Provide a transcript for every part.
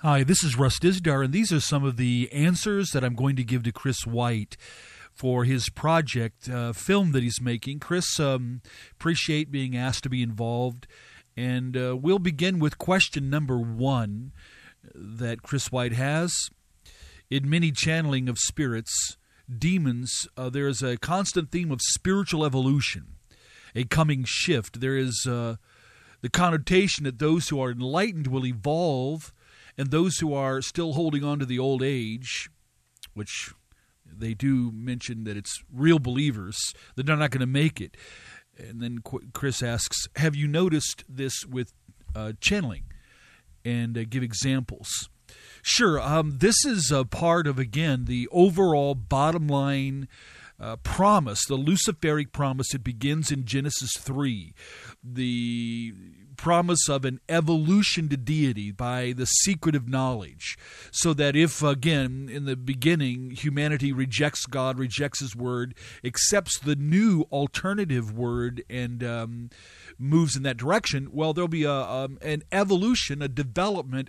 Hi, this is Russ Dizdar, and these are some of the answers that I'm going to give to Chris White for his project film that he's making. Chris, appreciate being asked to be involved, and we'll begin with question number 1 that Chris White has. In many channeling of spirits, demons, there is a constant theme of spiritual evolution, a coming shift. There is the connotation that those who are enlightened will evolve, and those who are still holding on to the old age, which they do mention that it's real believers, that they're not going to make it. And then Chris asks, have you noticed this with channeling? And give examples. Sure. This is a part of, again, the overall bottom line promise, the Luciferic promise that begins in Genesis 3. The promise of an evolution to deity by the secret of knowledge, so that if, again, in the beginning, humanity rejects God, rejects His Word, accepts the new alternative Word, and moves in that direction, well, there'll be an evolution, a development,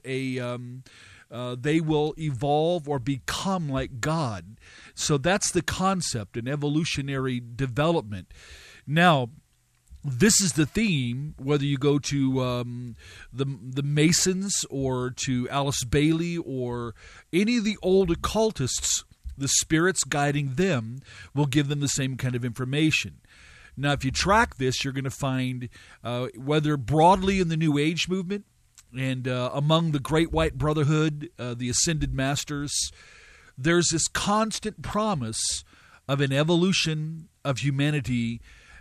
they will evolve or become like God. So that's the concept, an evolutionary development. Now, this is the theme, whether you go to the Masons or to Alice Bailey or any of the old occultists, the spirits guiding them will give them the same kind of information. Now, if you track this, you're going to find, whether broadly in the New Age movement and among the Great White Brotherhood, the Ascended Masters, there's this constant promise of an evolution of humanity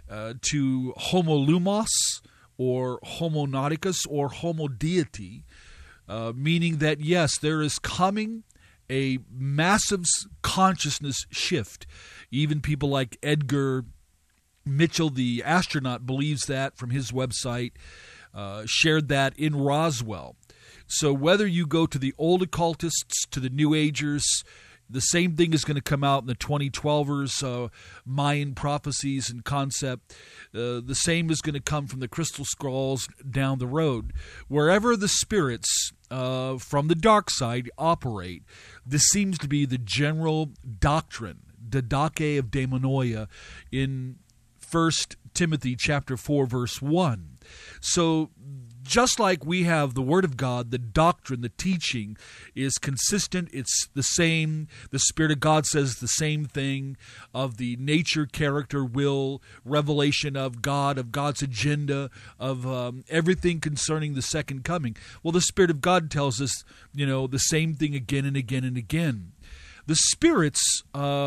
to Homo Lumos or Homo Nauticus or Homo Deity, meaning that, yes, there is coming a massive consciousness shift. Even people like Edgar Mitchell, the astronaut, believes that from his website, shared that in Roswell. So whether you go to the old occultists, to the New Agers, the same thing is going to come out in the 2012ers, Mayan prophecies and concept. The same is going to come from the crystal scrolls down the road. Wherever the spirits from the dark side operate, this seems to be the general doctrine, Didache of Daimonoia, in 1 Timothy chapter 4, verse 1. So just like we have the Word of God, the doctrine, the teaching is consistent. It's the same. The Spirit of God says the same thing of the nature, character, will, revelation of God, of God's agenda, of everything concerning the second coming. Well, the Spirit of God tells us, the same thing again and again and again. The spirits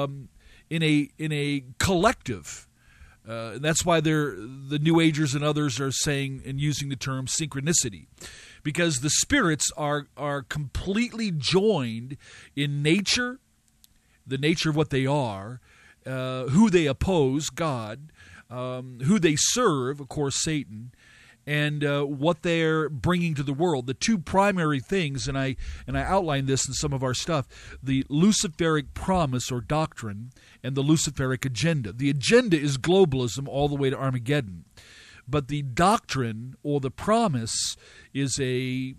in a collective. That's why the New Agers and others are saying and using the term synchronicity, because the spirits are completely joined in nature, the nature of what they are, who they oppose, God, who they serve, of course, Satan, and what they're bringing to the world. The two primary things, and I outlined this in some of our stuff, the Luciferic promise or doctrine and the Luciferic agenda. The agenda is globalism all the way to Armageddon. But the doctrine or the promise is a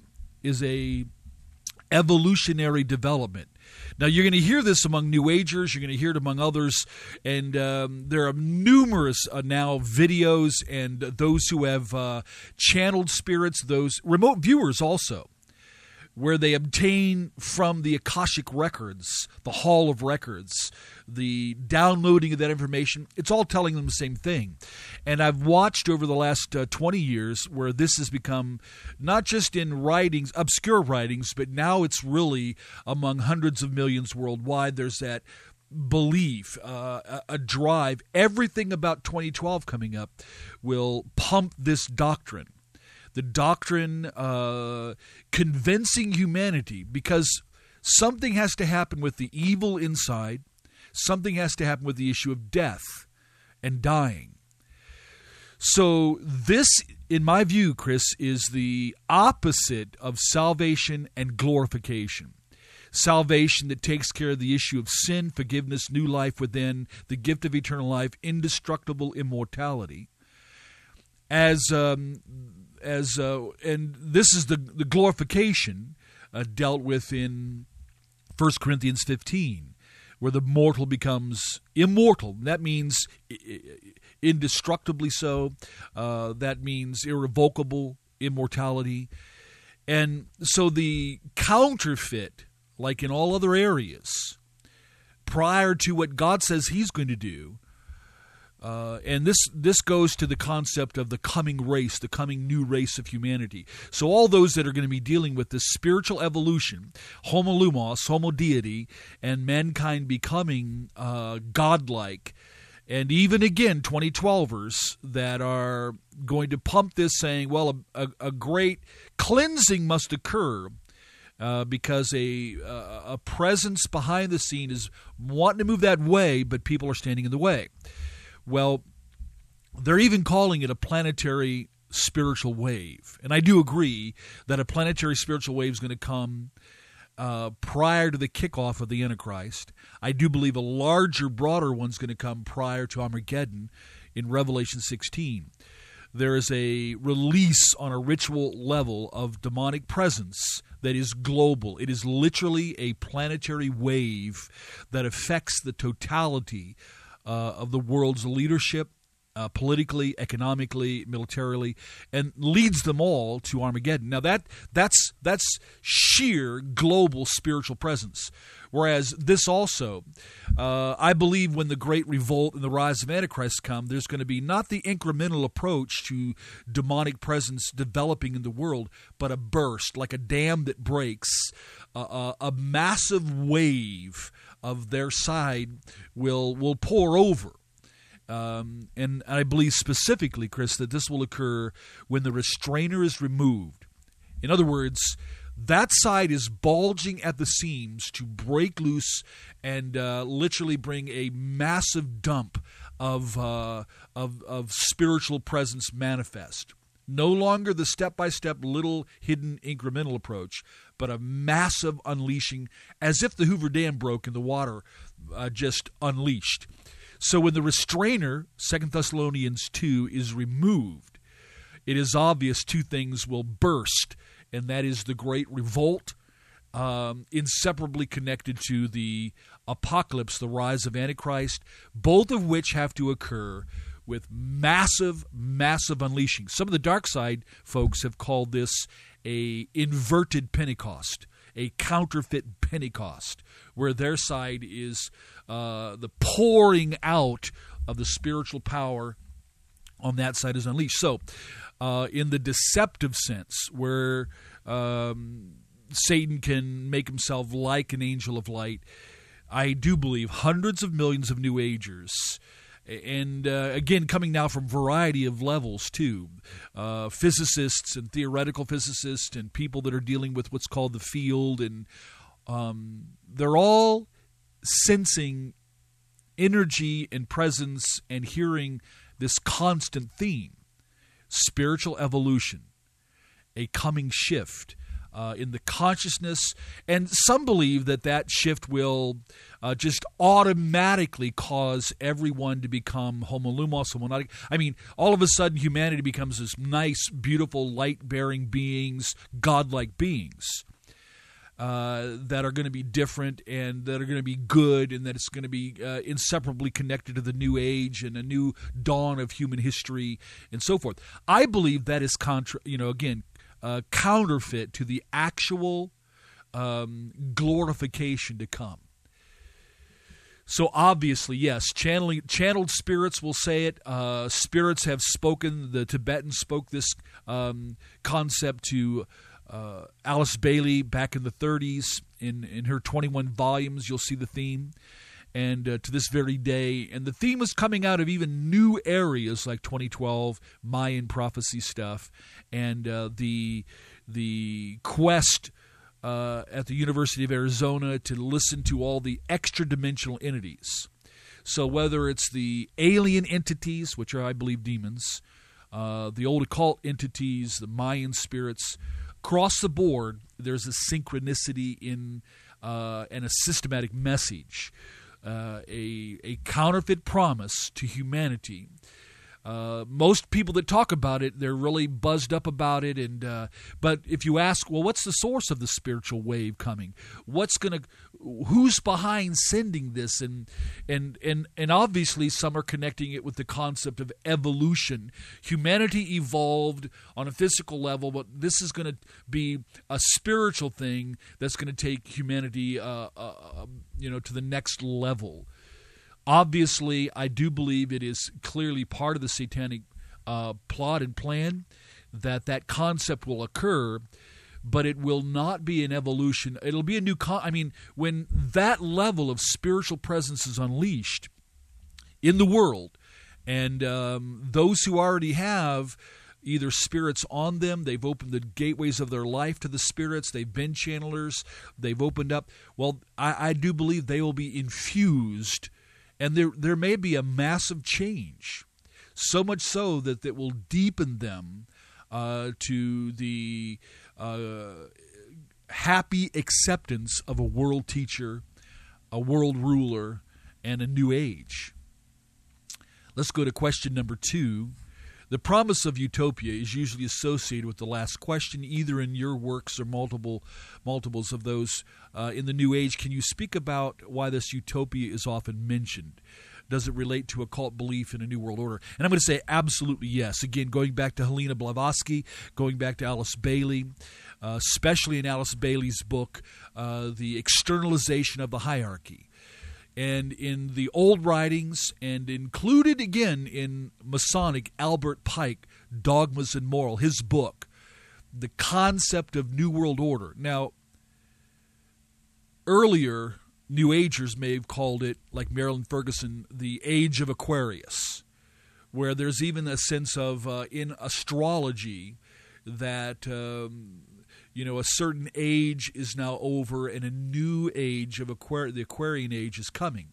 evolutionary development. Now, you're going to hear this among New Agers, you're going to hear it among others, and there are numerous now videos and those who have channeled spirits, those remote viewers also, where they obtain from the Akashic Records, the Hall of Records, the downloading of that information. It's all telling them the same thing. And I've watched over the last 20 years where this has become not just in writings, obscure writings, but now it's really among hundreds of millions worldwide. There's that belief, a drive. Everything about 2012 coming up will pump this doctrine. The doctrine convincing humanity, because something has to happen with the evil inside. Something has to happen with the issue of death and dying. So this, in my view, Chris, is the opposite of salvation and glorification. Salvation that takes care of the issue of sin, forgiveness, new life within, the gift of eternal life, indestructible immortality. And this is the glorification, dealt with in 1 Corinthians 15, where the mortal becomes immortal. That means indestructibly so. That means irrevocable immortality. And so the counterfeit, like in all other areas, prior to what God says he's going to do, and this goes to the concept of the coming race, the coming new race of humanity. So all those that are going to be dealing with this spiritual evolution, homo lumos, homo deity, and mankind becoming godlike, and even again 2012ers that are going to pump this saying, well, a great cleansing must occur because a presence behind the scene is wanting to move that way, but people are standing in the way. Well, they're even calling it a planetary spiritual wave. And I do agree that a planetary spiritual wave is going to come prior to the kickoff of the Antichrist. I do believe a larger, broader one's going to come prior to Armageddon in Revelation 16. There is a release on a ritual level of demonic presence that is global. It is literally a planetary wave that affects the totality of the world's leadership, politically, economically, militarily, and leads them all to Armageddon. Now that's sheer global spiritual presence. Whereas this also, I believe when the Great Revolt and the rise of Antichrist come, there's going to be not the incremental approach to demonic presence developing in the world, but a burst, like a dam that breaks, a massive wave of their side will pour over. And I believe specifically, Chris, that this will occur when the restrainer is removed. In other words, that side is bulging at the seams to break loose and literally bring a massive dump of spiritual presence manifest. No longer the step-by-step little hidden incremental approach, but a massive unleashing, as if the Hoover Dam broke and the water just unleashed. So when the restrainer, 2 Thessalonians 2, is removed, it is obvious two things will burst, and that is the Great Revolt, inseparably connected to the apocalypse, the rise of Antichrist, both of which have to occur with massive, massive unleashing. Some of the dark side folks have called this a inverted Pentecost, a counterfeit Pentecost, where their side is the pouring out of the spiritual power on that side is unleashed. So, in the deceptive sense, where Satan can make himself like an angel of light, I do believe hundreds of millions of New Agers, and again, coming now from a variety of levels too, physicists and theoretical physicists and people that are dealing with what's called the field, and they're all sensing energy and presence and hearing this constant theme: spiritual evolution, a coming shift in the consciousness. And some believe that shift will just automatically cause everyone to become homo lumos, homo nautic. I mean, all of a sudden humanity becomes this nice, beautiful, light-bearing beings, godlike beings that are going to be different and that are going to be good, and that it's going to be inseparably connected to the new age and a new dawn of human history and so forth. I believe that is counterfeit to the actual glorification to come. So obviously, yes, channeled spirits will say it. Spirits have spoken. The Tibetans spoke this concept to Alice Bailey back in the 30s. In her 21 volumes, you'll see the theme. And to this very day. And the theme is coming out of even new areas like 2012, Mayan prophecy stuff, and the quest at the University of Arizona to listen to all the extra-dimensional entities. So whether it's the alien entities, which are, I believe, demons, the old occult entities, the Mayan spirits, across the board, there's a synchronicity in and a systematic message. A counterfeit promise to humanity Most people that talk about it, they're really buzzed up about it. But if you ask, well, what's the source of the spiritual wave coming? Who's behind sending this? And obviously, some are connecting it with the concept of evolution. Humanity evolved on a physical level, but this is going to be a spiritual thing that's going to take humanity, to the next level. Obviously, I do believe it is clearly part of the satanic plot and plan that concept will occur, but it will not be an evolution. It'll be a new when that level of spiritual presence is unleashed in the world, and those who already have either spirits on them, they've opened the gateways of their life to the spirits, they've been channelers, they've opened up, well, I do believe they will be infused. And there may be a massive change, so much so that will deepen them to the happy acceptance of a world teacher, a world ruler, and a new age. Let's go to question number 2. The promise of utopia is usually associated with the last question, either in your works or multiples of those in the New Age. Can you speak about why this utopia is often mentioned? Does it relate to occult belief in a new world order? And I'm going to say absolutely yes. Again, going back to Helena Blavatsky, going back to Alice Bailey, especially in Alice Bailey's book, The Externalization of the Hierarchy. And in the old writings, and included again in Masonic, Albert Pike, Dogmas and Moral, his book, the concept of New World Order. Now, earlier New Agers may have called it, like Marilyn Ferguson, the Age of Aquarius, where there's even a sense of, in astrology, that a certain age is now over and a new age of the Aquarian age is coming.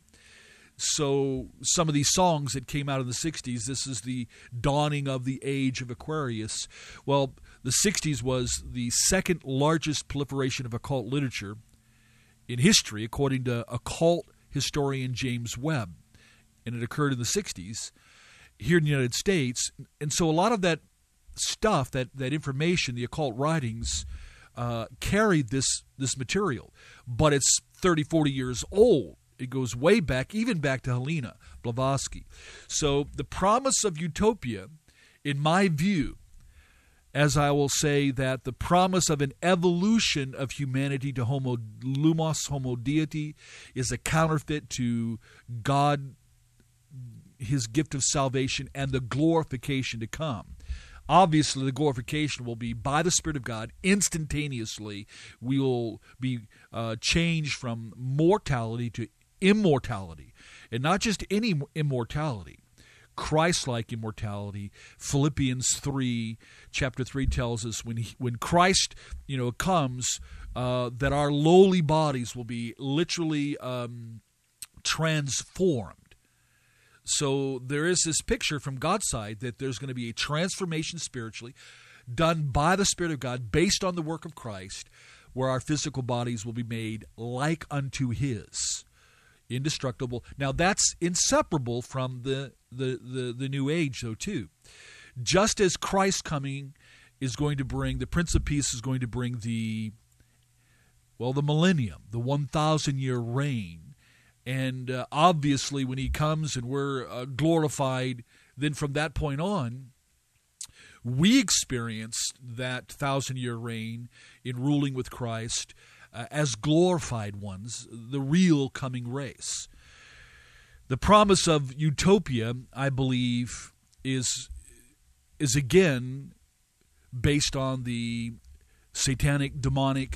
So some of these songs that came out in the 60s, this is the dawning of the age of Aquarius. Well, the 60s was the second largest proliferation of occult literature in history, according to occult historian James Webb. And it occurred in the 60s here in the United States. And so a lot of that stuff, that information, the occult writings, carried this material. But it's 30, 40 years old. It goes way back, even back to Helena Blavatsky. So the promise of utopia, in my view, as I will say that the promise of an evolution of humanity to homo lumos, homo deity, is a counterfeit to God, his gift of salvation, and the glorification to come. Obviously, the glorification will be by the Spirit of God instantaneously. We will be changed from mortality to immortality. And not just any immortality, Christ-like immortality. Philippians 3, chapter 3 tells us when Christ comes, that our lowly bodies will be literally transformed. So there is this picture from God's side that there's going to be a transformation spiritually done by the Spirit of God based on the work of Christ, where our physical bodies will be made like unto His, indestructible. Now that's inseparable from the New Age, though, too. Just as Christ coming is going to bring, the Prince of Peace is going to bring the millennium, the 1,000-year reign. And obviously, when he comes and we're glorified, then from that point on, we experience that 1,000-year reign in ruling with Christ as glorified ones, the real coming race. The promise of utopia, I believe, is again based on the satanic, demonic,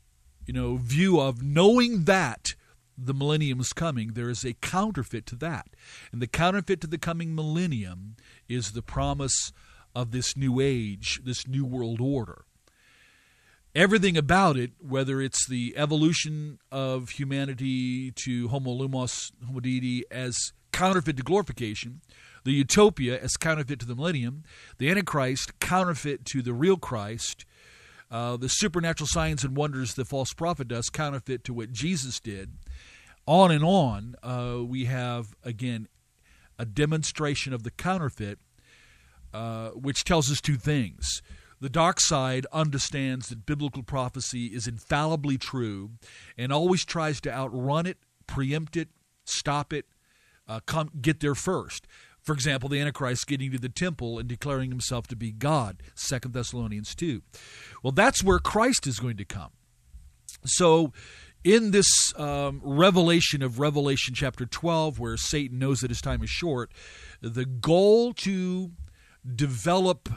view of knowing that the millennium is coming. There is a counterfeit to that. And the counterfeit to the coming millennium is the promise of this new age, this new world order. Everything about it, whether it's the evolution of humanity to homo lumos, homo deity, as counterfeit to glorification, the utopia as counterfeit to the millennium, the Antichrist counterfeit to the real Christ, the supernatural signs and wonders the false prophet does counterfeit to what Jesus did. On, we have, again, a demonstration of the counterfeit which tells us two things. The dark side understands that biblical prophecy is infallibly true and always tries to outrun it, preempt it, stop it, get there first. For example, the Antichrist getting to the temple and declaring himself to be God, 2 Thessalonians 2. Well, that's where Christ is going to come. So in this revelation of Revelation chapter 12, where Satan knows that his time is short, the goal to develop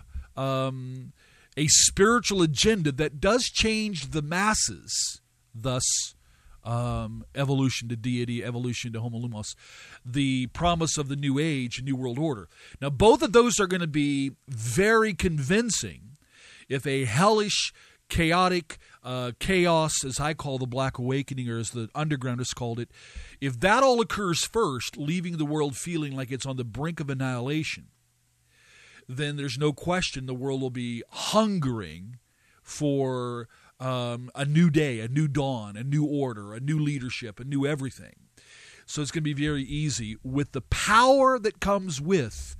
a spiritual agenda that does change the masses, thus evolution to deity, evolution to homolumos, the promise of the new age, new world order. Now, both of those are going to be very convincing if a hellish, chaotic chaos, as I call the Black Awakening, or as the undergrounders called it, if that all occurs first, leaving the world feeling like it's on the brink of annihilation, then there's no question the world will be hungering for a new day, a new dawn, a new order, a new leadership, a new everything. So it's going to be very easy with the power that comes with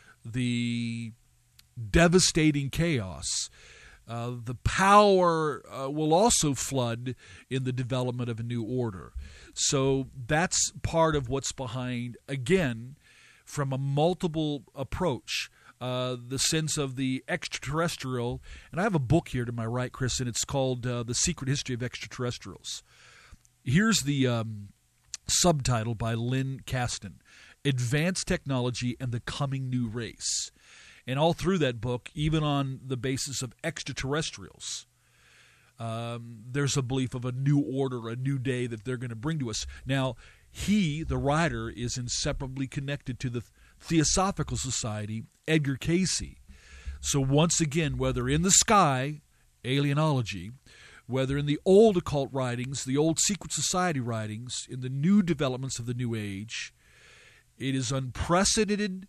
the devastating chaos. The power will also flood in the development of a new order. So that's part of what's behind, again, from a multiple approach. The sense of the extraterrestrial, and I have a book here to my right, Chris, and it's called The Secret History of Extraterrestrials. Here's the subtitle by Lynn Caston, Advanced Technology and the Coming New Race. And all through that book, even on the basis of extraterrestrials, there's a belief of a new order, a new day that they're going to bring to us. Now, he, the writer, is inseparably connected to the Theosophical Society, Edgar Cayce. So once again, whether in the sky, alienology, whether in the old occult writings, the old secret society writings, in the new developments of the New Age, it is unprecedented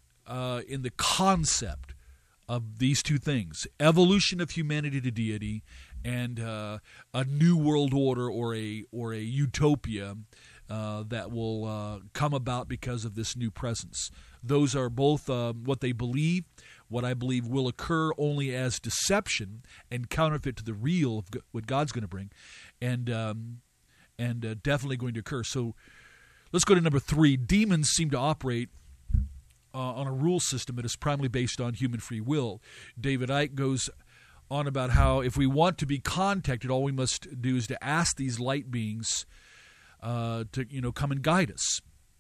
in the concept of these two things: evolution of humanity to deity, and a new world order or a utopia that will come about because of this new presence. Those are both what they believe, what I believe will occur only as deception and counterfeit to the real of what God's going to bring, and definitely going to occur. So let's go to number 3. Demons seem to operate on a rule system that is primarily based on human free will. David Icke goes on about how if we want to be contacted, all we must do is to ask these light beings to come and guide us.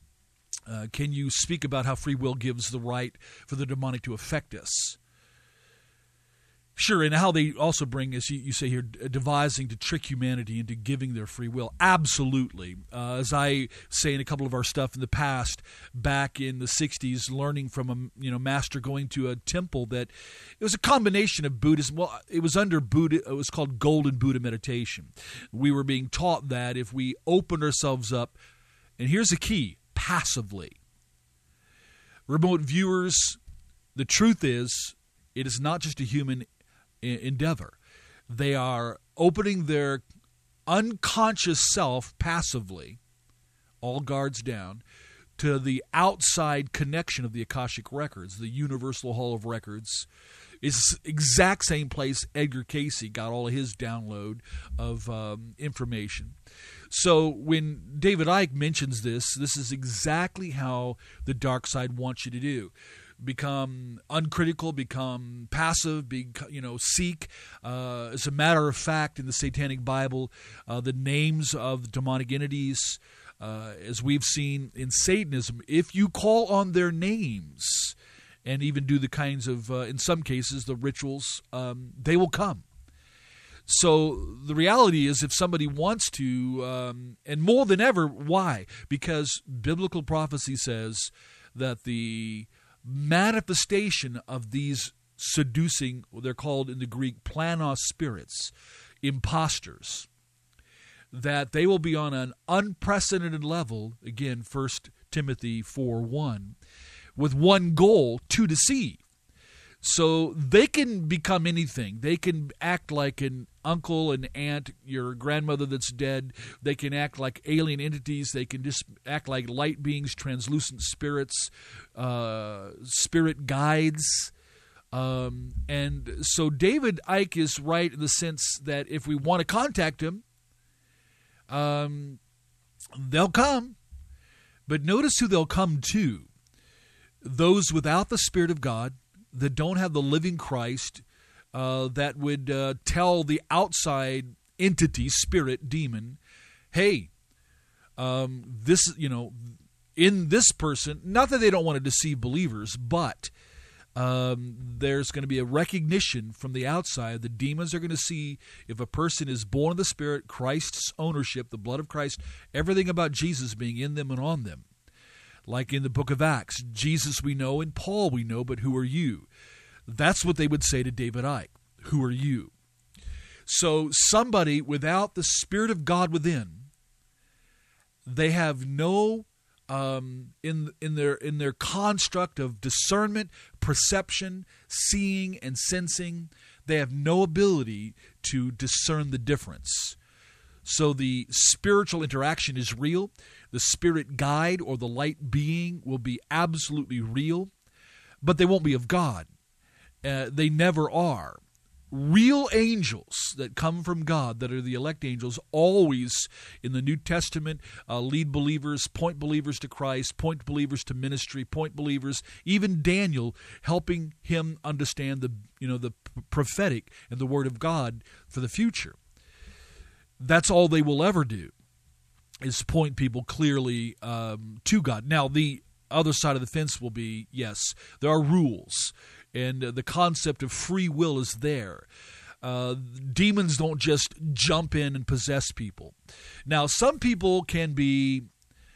Can you speak about how free will gives the right for the demonic to affect us? Sure, and how they also bring, as you say here, devising to trick humanity into giving their free will. Absolutely. As I say in a couple of our stuff in the past, back in the 60s, learning from a master going to a temple that it was a combination of Buddhism. Well, it was under Buddha. It was called Golden Buddha meditation. We were being taught that if we open ourselves up, and here's the key, passively. Remote viewers, the truth is, it is not just a human endeavor. They are opening their unconscious self passively, all guards down, to the outside connection of the Akashic Records, the Universal Hall of Records. It's the exact same place Edgar Cayce got all of his download of information. So when David Icke mentions this is exactly how the dark side wants you to do. Become uncritical, become passive, seek. As a matter of fact, in the Satanic Bible, the names of the demonic entities, as we've seen in Satanism, if you call on their names and even do the kinds of, in some cases, the rituals, they will come. So the reality is, if somebody wants to, and more than ever, why? Because biblical prophecy says that the manifestation of these seducing, they're called in the Greek planos spirits, imposters, that they will be on an unprecedented level, again, 1 Timothy 4:1, with one goal, to deceive. So they can become anything. They can act like an uncle, an aunt, your grandmother that's dead. They can act like alien entities. They can just act like light beings, translucent spirits, spirit guides. And so David Icke is right in the sense that if we want to contact him, they'll come. But notice who they'll come to. Those without the Spirit of God, that don't have the living Christ, that would tell the outside entity, spirit, demon, hey, this, in this person, not that they don't want to deceive believers, but there's going to be a recognition from the outside. The demons are going to see if a person is born of the Spirit, Christ's ownership, the blood of Christ, everything about Jesus being in them and on them. Like in the book of Acts, Jesus we know and Paul we know, but who are you? That's what they would say to David Icke. Who are you? So somebody without the Spirit of God within, they have no in their construct of discernment, perception, seeing, and sensing, they have no ability to discern the difference. So the spiritual interaction is real. The spirit guide or the light being will be absolutely real, but they won't be of God. They never are. Real angels that come from God, that are the elect angels, always in the New Testament lead believers, point believers to Christ, point believers to ministry, point believers, even Daniel, helping him understand the prophetic and the Word of God for the future. That's all they will ever do, is point people clearly to God. Now, the other side of the fence will be, yes, there are rules. And the concept of free will is there. Demons don't just jump in and possess people. Now, some people can be,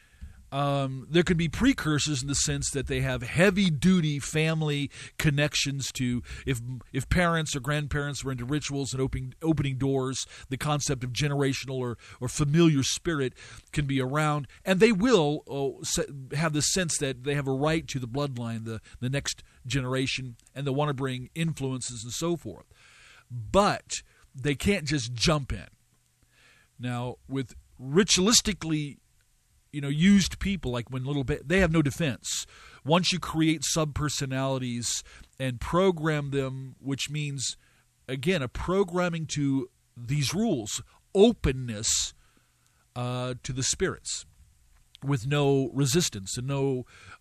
there can be precursors in the sense that they have heavy-duty family connections to, if parents or grandparents were into rituals and opening doors, the concept of generational or familiar spirit can be around, and they will have the sense that they have a right to the bloodline, the next generation, and they want to bring influences and so forth. But they can't just jump in. Now, with ritualistically used people, like when they have no defense. Once you create sub-personalities and program them, which means, again, a programming to these rules, openness to the spirits, with no resistance and no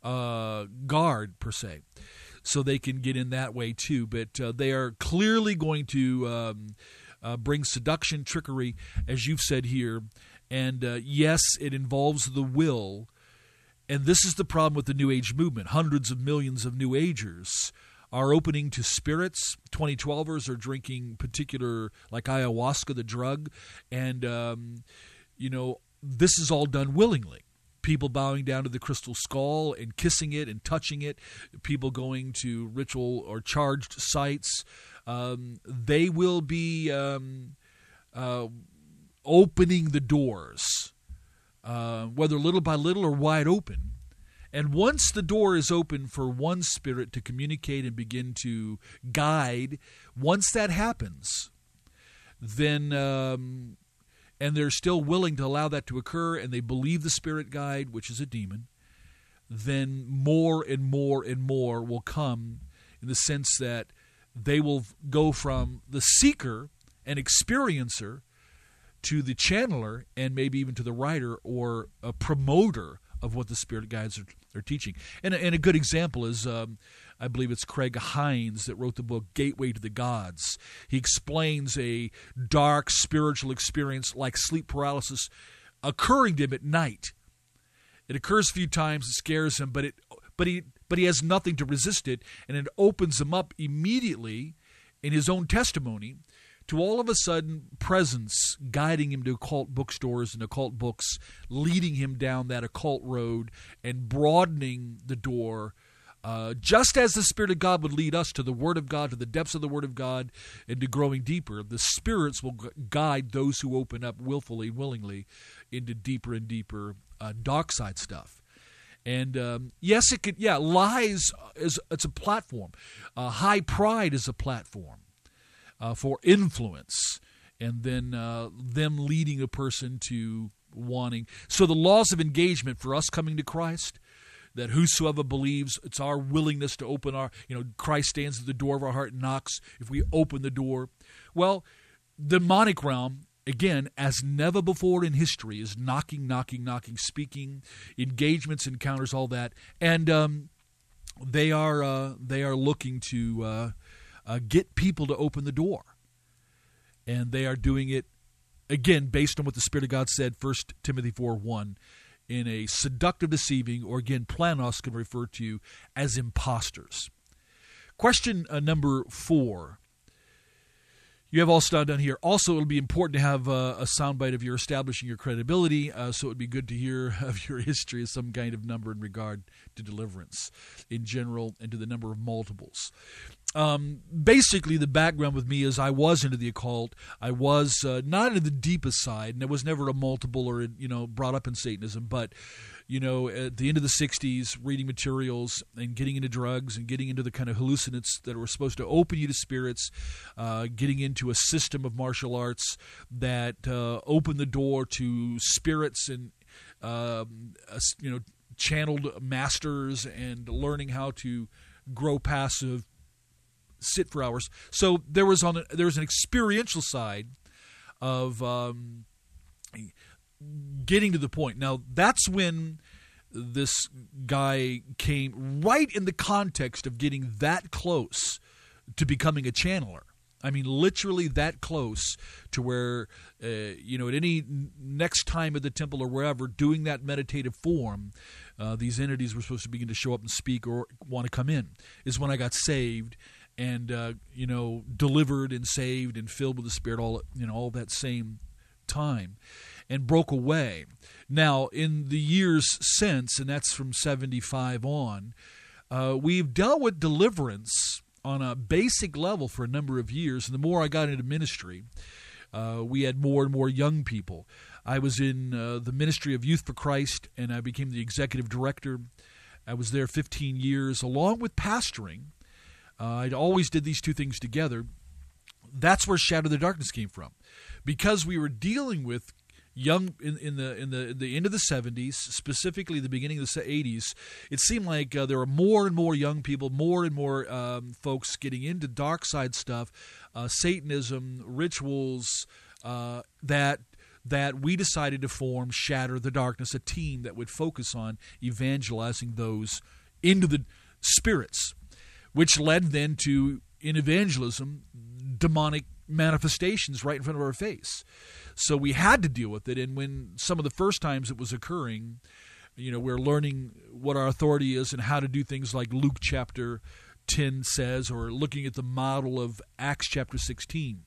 guard, per se. So they can get in that way, too. But they are clearly going to bring seduction, trickery, as you've said here. And yes, it involves the will. And this is the problem with the New Age movement. Hundreds of millions of New Agers are opening to spirits. 2012ers are drinking particular, like ayahuasca, the drug. And, this is all done willingly. People bowing down to the crystal skull and kissing it and touching it. People going to ritual or charged sites. They will be opening the doors, whether little by little or wide open. And once the door is open for one spirit to communicate and begin to guide, once that happens, then, and they're still willing to allow that to occur, and they believe the spirit guide, which is a demon, then more and more and more will come, in the sense that they will go from the seeker and experiencer to the channeler, and maybe even to the writer or a promoter of what the spirit guides are teaching. And a good example is, I believe it's Craig Hines that wrote the book Gateway to the Gods. He explains a dark spiritual experience like sleep paralysis occurring to him at night. It occurs a few times, it scares him, but he has nothing to resist it, and it opens him up immediately in his own testimony to all of a sudden presence guiding him to occult bookstores and occult books, leading him down that occult road and broadening the door, just as the Spirit of God would lead us to the Word of God, to the depths of the Word of God, and to growing deeper. The spirits will guide those who open up willfully, willingly, into deeper and deeper dark side stuff. And yes, it could. Yeah, lies it's a platform. High pride is a platform for influence, and then them leading a person to wanting. So the laws of engagement for us coming to Christ, that whosoever believes, it's our willingness to open our, Christ stands at the door of our heart and knocks if we open the door. Well, the demonic realm, again, as never before in history, is knocking, speaking, engagements, encounters, all that. And they are looking to get people to open the door. And they are doing it, again, based on what the Spirit of God said, 1 Timothy 4:1, in a seductive, deceiving, or again, planos can refer to as imposters. Question number 4. You have all stuff down here. Also, it'll be important to have a soundbite of your establishing your credibility, so it would be good to hear of your history as some kind of number in regard to deliverance in general and to the number of multiples. Basically, the background with me is I was into the occult. I was not into the deepest side, and I was never a multiple or brought up in Satanism. But at the end of the '60s, reading materials and getting into drugs and getting into the kind of hallucinants that were supposed to open you to spirits, getting into a system of martial arts that opened the door to spirits and channeled masters and learning how to grow passive. Sit for hours. So there was an experiential side of getting to the point. Now that's when this guy came right in the context of getting that close to becoming a channeler. I mean, literally that close to where, at any next time at the temple or wherever, doing that meditative form, these entities were supposed to begin to show up and speak or want to come in, is when I got saved and, delivered and saved and filled with the Spirit all that same time and broke away. Now, in the years since, and that's from 75 on, we've dealt with deliverance on a basic level for a number of years. And the more I got into ministry, we had more and more young people. I was in the ministry of Youth for Christ, and I became the executive director. I was there 15 years, along with pastoring. I always did these two things together. That's where Shatter the Darkness came from, because we were dealing with young in the end of the 70s, specifically the beginning of the 80s. It seemed like there were more and more young people, more and more folks getting into dark side stuff, Satanism, rituals, that we decided to form Shatter the Darkness, a team that would focus on evangelizing those into the spirits, which led then to, in evangelism, demonic manifestations right in front of our face. So we had to deal with it, and when some of the first times it was occurring, we're learning what our authority is and how to do things like Luke chapter 10 says, or looking at the model of Acts chapter 16.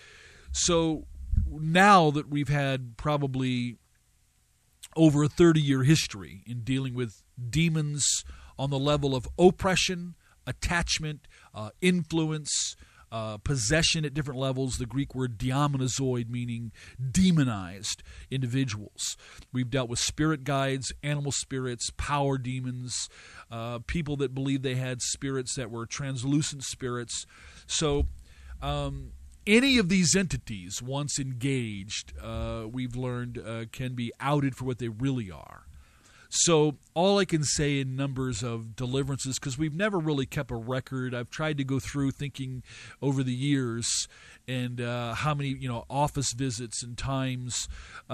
So now that we've had probably over a 30-year history in dealing with demons on the level of oppression, attachment, influence, possession at different levels, the Greek word diamonizoid, meaning demonized individuals. We've dealt with spirit guides, animal spirits, power demons, people that believed they had spirits that were translucent spirits. So any of these entities, once engaged, we've learned can be outed for what they really are. So all I can say in numbers of deliverances, because we've never really kept a record, I've tried to go through thinking over the years and how many office visits and times,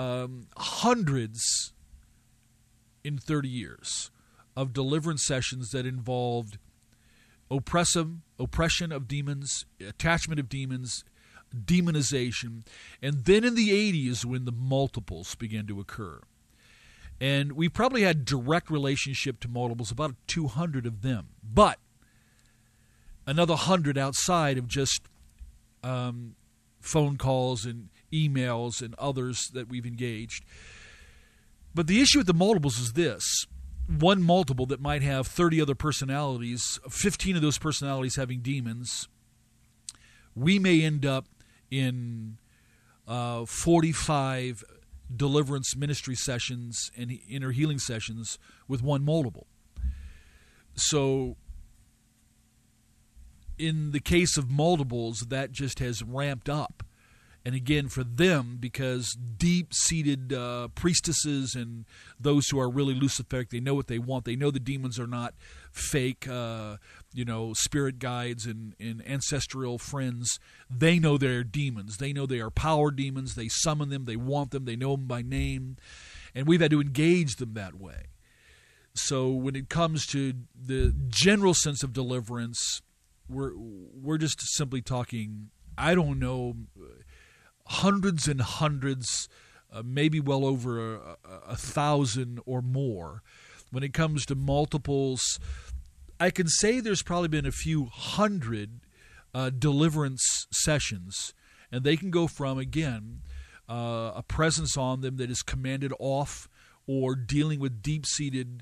hundreds in 30 years of deliverance sessions that involved oppression of demons, attachment of demons, demonization, and then in the 80s when the multiples began to occur. And we probably had direct relationship to multiples, about 200 of them. But another 100 outside of just phone calls and emails and others that we've engaged. But the issue with the multiples is this. One multiple that might have 30 other personalities, 15 of those personalities having demons, we may end up in 45 deliverance ministry sessions and inner healing sessions with one multiple. So in the case of multiples, that just has ramped up And again, for them, because deep-seated priestesses and those who are really Luciferic, they know what they want. They know the demons are not fake, spirit guides and ancestral friends. They know they're demons. They know they are power demons. They summon them. They want them. They know them by name. And we've had to engage them that way. So when it comes to the general sense of deliverance, we're just simply talking, I don't know, hundreds and hundreds, maybe well over 1,000 or more. When it comes to multiples, I can say there's probably been a few hundred deliverance sessions, and they can go from, again, a presence on them that is commanded off, or dealing with deep-seated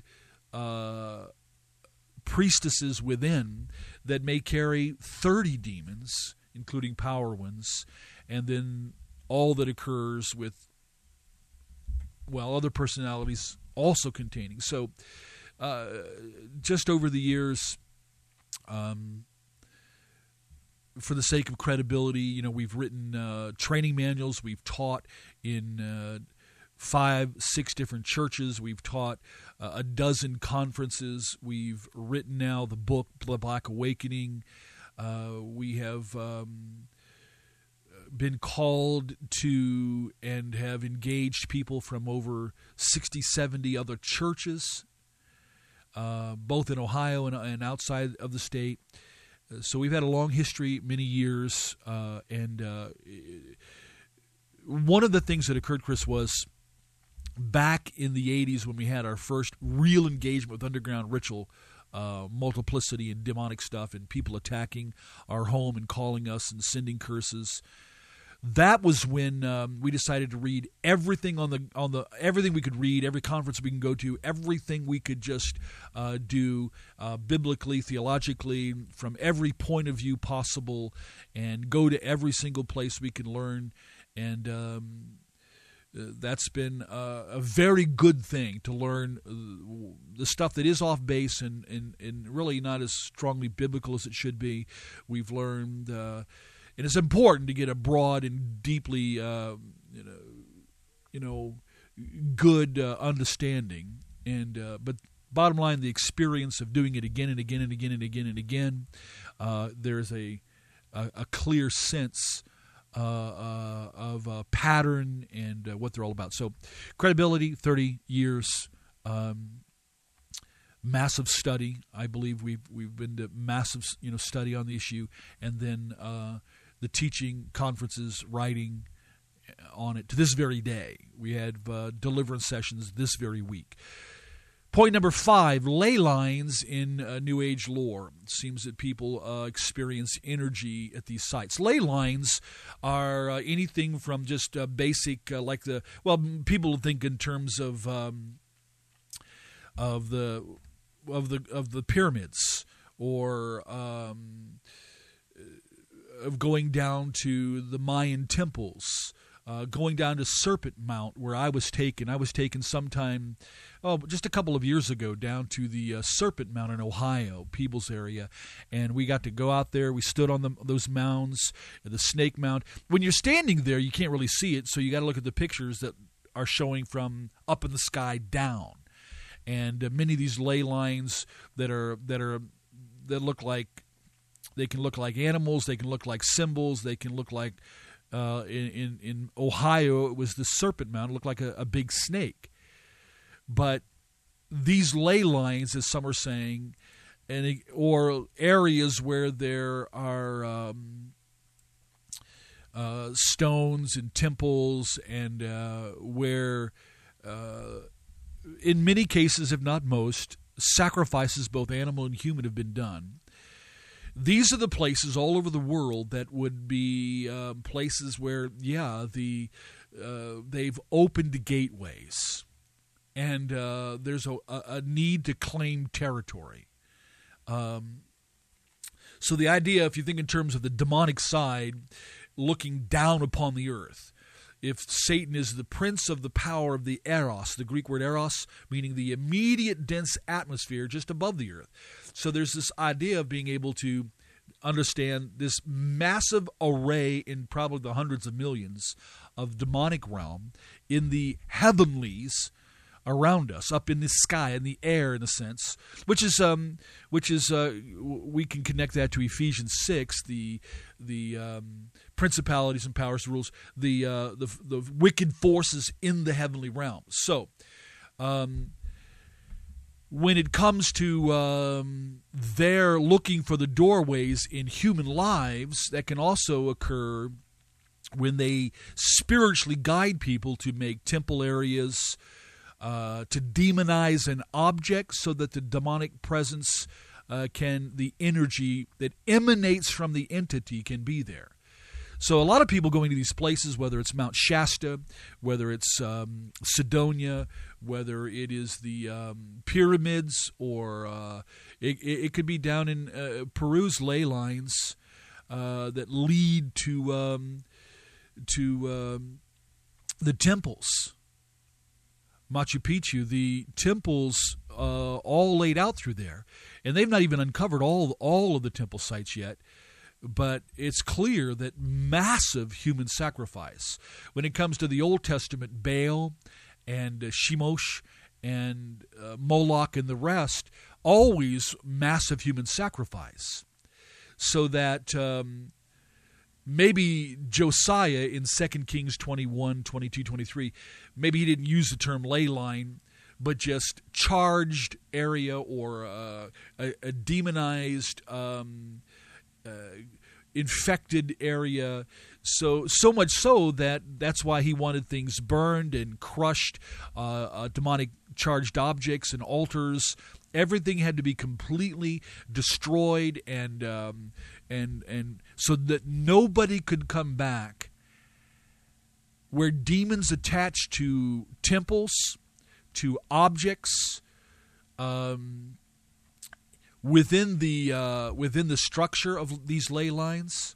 priestesses within that may carry 30 demons, including power ones, and then all that occurs with, other personalities also containing. So just over the years, for the sake of credibility, we've written training manuals. We've taught in 5-6 different churches. We've taught a dozen conferences. We've written now the book, The Black Awakening. We have been called to and have engaged people from over 60, 70 other churches, both in Ohio and outside of the state. So we've had a long history, many years, and one of the things that occurred, Chris, was back in the 80s when we had our first real engagement with underground ritual, multiplicity and demonic stuff, and people attacking our home and calling us and sending curses. That was when we decided to read everything on the everything we could read, every conference we can go to, everything we could just do biblically, theologically, from every point of view possible, and go to every single place we can learn. And that's been a very good thing to learn the stuff that is off base and really not as strongly biblical as it should be. We've learned, and it's important to get a broad and deeply, good understanding. And but bottom line, the experience of doing it again and again and again and again and again, there's a clear sense of a pattern and what they're all about. So credibility, 30 years, massive study. I believe we've been to massive study on the issue, and then the teaching, conferences, writing on it to this very day. We had deliverance sessions this very week. Point number 5, ley lines in New Age lore. It seems that people experience energy at these sites. Ley lines are anything from just basic, people think in terms of the pyramids, or of going down to the Mayan temples. Going down to Serpent Mount, where I was taken. I was taken sometime, just a couple of years ago, down to the Serpent Mount in Ohio, Peebles area, and we got to go out there. We stood on those mounds, the Snake Mound. When you're standing there, you can't really see it, so you got to look at the pictures that are showing from up in the sky down. And many of these ley lines that look like, they can look like animals, they can look like symbols, they can look like. In Ohio, it was the Serpent Mound. It looked like a big snake. But these ley lines, as some are saying, or areas where there are stones and temples, and where, in many cases, if not most, sacrifices, both animal and human, have been done. These are the places all over the world that would be places where, they've opened gateways, and there's a need to claim territory. So the idea, if you think in terms of the demonic side, looking down upon the earth, if Satan is the prince of the power of the eros, the Greek word eros, meaning the immediate dense atmosphere just above the earth. So there's this idea of being able to understand this massive array in probably the hundreds of millions of demonic realm in the heavenlies around us, up in the sky, in the air, in a sense, which is we can connect that to Ephesians 6, the principalities and powers, rules, the wicked forces in the heavenly realms. So, when it comes to their looking for the doorways in human lives, that can also occur when they spiritually guide people to make temple areas, to demonize an object so that the demonic presence the energy that emanates from the entity can be there. So a lot of people going to these places, whether it's Mount Shasta, whether it's Sidonia, whether it is the pyramids, or it could be down in Peru's ley lines that lead to the temples. Machu Picchu, the temples all laid out through there. And they've not even uncovered all of the temple sites yet. But it's clear that massive human sacrifice. When it comes to the Old Testament, Baal and Shemosh and Moloch and the rest, always massive human sacrifice. So that maybe Josiah in 2 Kings 21, 22, 23, maybe he didn't use the term ley line, but just charged area or a demonized infected area, so much so that's why he wanted things burned and crushed, demonic charged objects and altars. Everything had to be completely destroyed, and so that nobody could come back. Where demons attached to temples, to objects, within the structure of these ley lines.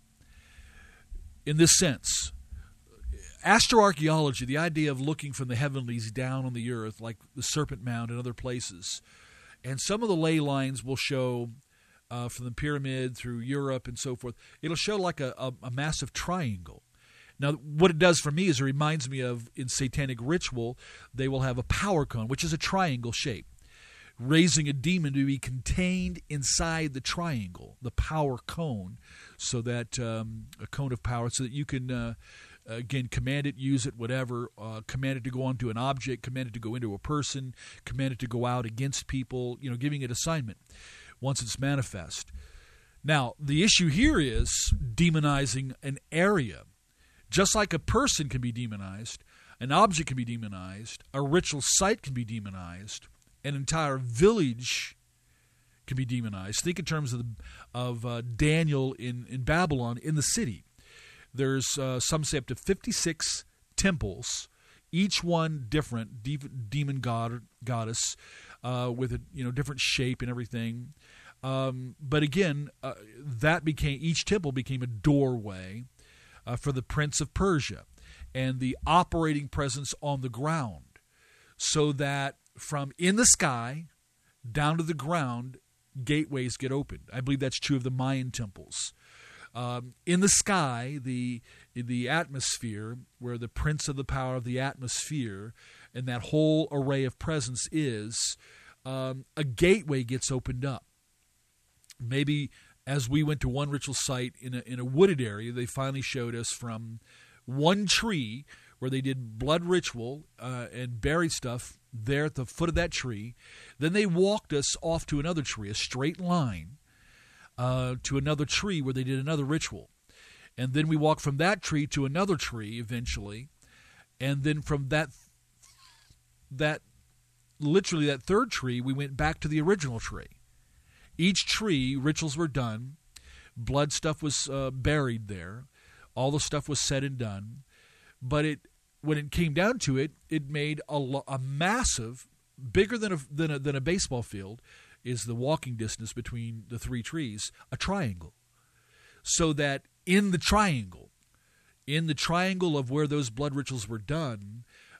In this sense, astroarchaeology, the idea of looking from the heavenlies down on the earth, like the Serpent Mound and other places, and some of the ley lines will show from the pyramid through Europe and so forth. It'll show like a massive triangle. Now, what it does for me is it reminds me of, in satanic ritual, they will have a power cone, which is a triangle shape, raising a demon to be contained inside the triangle, the power cone, so that a cone of power, so that you can, again, command it, use it, whatever, command it to go onto an object, command it to go into a person, command it to go out against people, giving it assignment once it's manifest. Now, the issue here is demonizing an area. Just like a person can be demonized, an object can be demonized, a ritual site can be demonized, an entire village can be demonized. Think in terms of Daniel in Babylon, in the city. There's some say up to 56 temples, each one different, demon goddess, with a different shape and everything. But again, each temple became a doorway for the Prince of Persia and the operating presence on the ground, so that from in the sky down to the ground, gateways get opened. I believe that's true of the Mayan temples. In the sky, the atmosphere, where the prince of the power of the atmosphere and that whole array of presence is, a gateway gets opened up. Maybe as we went to one ritual site in a wooded area, they finally showed us from one tree where they did blood ritual and buried stuff there at the foot of that tree. Then they walked us off to another tree, a straight line, to another tree where they did another ritual. And then we walked from that tree to another tree eventually. And then from that third tree, we went back to the original tree. Each tree, rituals were done. Blood stuff was buried there. All the stuff was said and done. But when it came down to it, it made a massive, bigger than a baseball field, is the walking distance between the three trees, a triangle. So that in the triangle of where those blood rituals were done,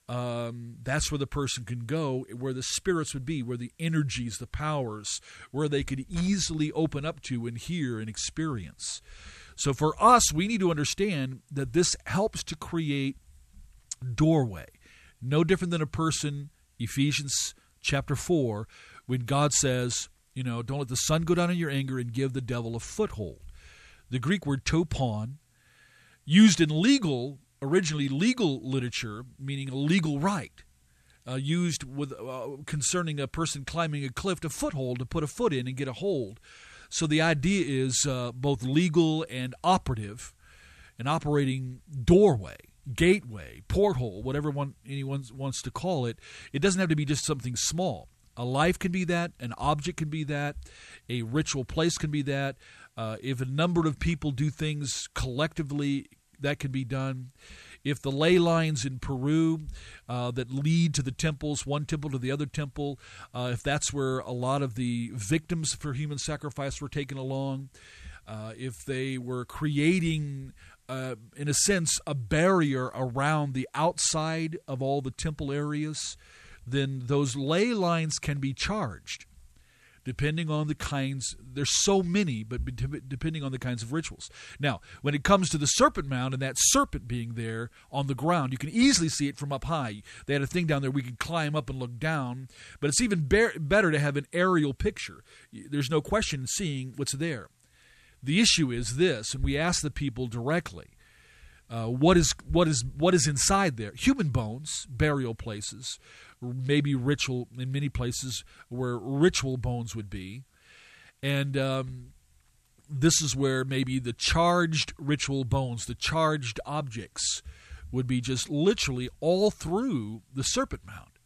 That's where the person can go, where the spirits would be, where the energies, the powers, where they could easily open up to and hear and experience. So for us, we need to understand that this helps to create doorway. No different than a person, Ephesians chapter 4, when God says, don't let the sun go down in your anger and give the devil a foothold. The Greek word topon, used in originally legal literature, meaning a legal right, used with concerning a person climbing a cliff, a foothold to put a foot in and get a hold. So the idea is both legal and operative, an operating doorway, gateway, porthole, whatever anyone wants to call it. It doesn't have to be just something small. A life can be that, an object can be that, a ritual place can be that. If a number of people do things collectively, that can be done. If the ley lines in Peru that lead to the temples, one temple to the other temple, if that's where a lot of the victims for human sacrifice were taken along, if they were creating, in a sense, a barrier around the outside of all the temple areas, then those ley lines can be charged. Depending on the kinds, there's so many, but depending on the kinds of rituals. Now, when it comes to the Serpent Mound and that serpent being there on the ground, you can easily see it from up high. They had a thing down there we could climb up and look down, but it's even better to have an aerial picture. There's no question seeing what's there. The issue is this, and we ask the people directly, what is inside there? Human bones, burial places, maybe ritual in many places where ritual bones would be. And this is where maybe the charged ritual bones, the charged objects, would be just literally all through the Serpent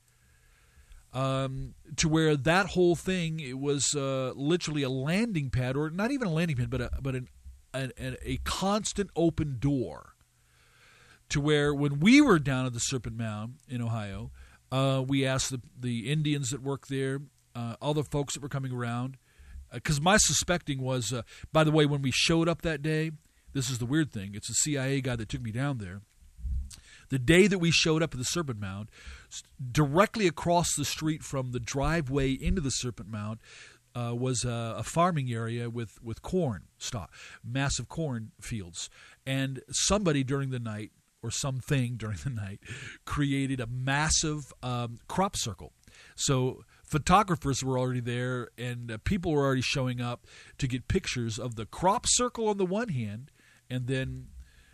Mound. To where that whole thing, it was literally a landing pad, or not even a landing pad, but a constant open door. To where when we were down at the Serpent Mound in Ohio, we asked the Indians that work there, other folks that were coming around, because my suspecting was, by the way, when we showed up that day, this is the weird thing, it's a CIA guy that took me down there. The day that we showed up at the Serpent Mound, directly across the street from the driveway into the Serpent Mound, was a farming area with corn stock, massive corn fields. And somebody during the night, or something during the night, created a massive crop circle. So photographers were already there, and people were already showing up to get pictures of the crop circle on the one hand, and then,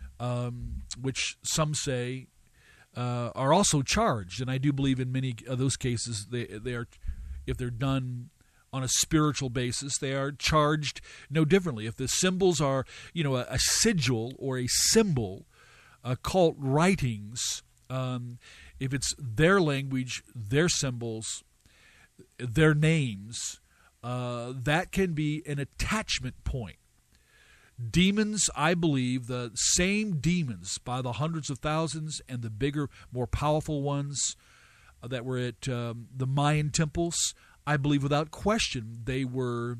which some say are also charged. And I do believe in many of those cases, they are, if they're done on a spiritual basis, they are charged no differently. If the symbols are, a sigil or a symbol, occult writings, if it's their language, their symbols, their names, that can be an attachment point. Demons, I believe, the same demons by the hundreds of thousands and the bigger, more powerful ones that were at the Mayan temples, I believe without question they were,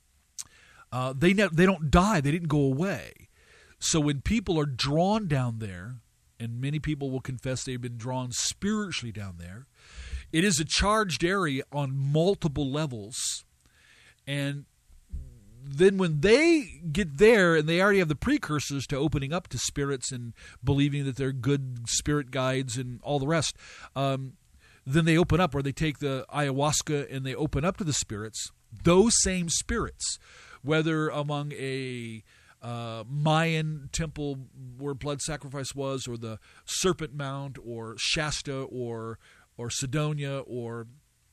they don't die, they didn't go away. So when people are drawn down there, and many people will confess they've been drawn spiritually down there, it is a charged area on multiple levels. And then when they get there, and they already have the precursors to opening up to spirits and believing that they're good spirit guides and all the rest, then they open up, or they take the ayahuasca and they open up to the spirits. Those same spirits, whether among a Mayan temple where blood sacrifice was, or the Serpent Mound, or Shasta, or Sidonia, or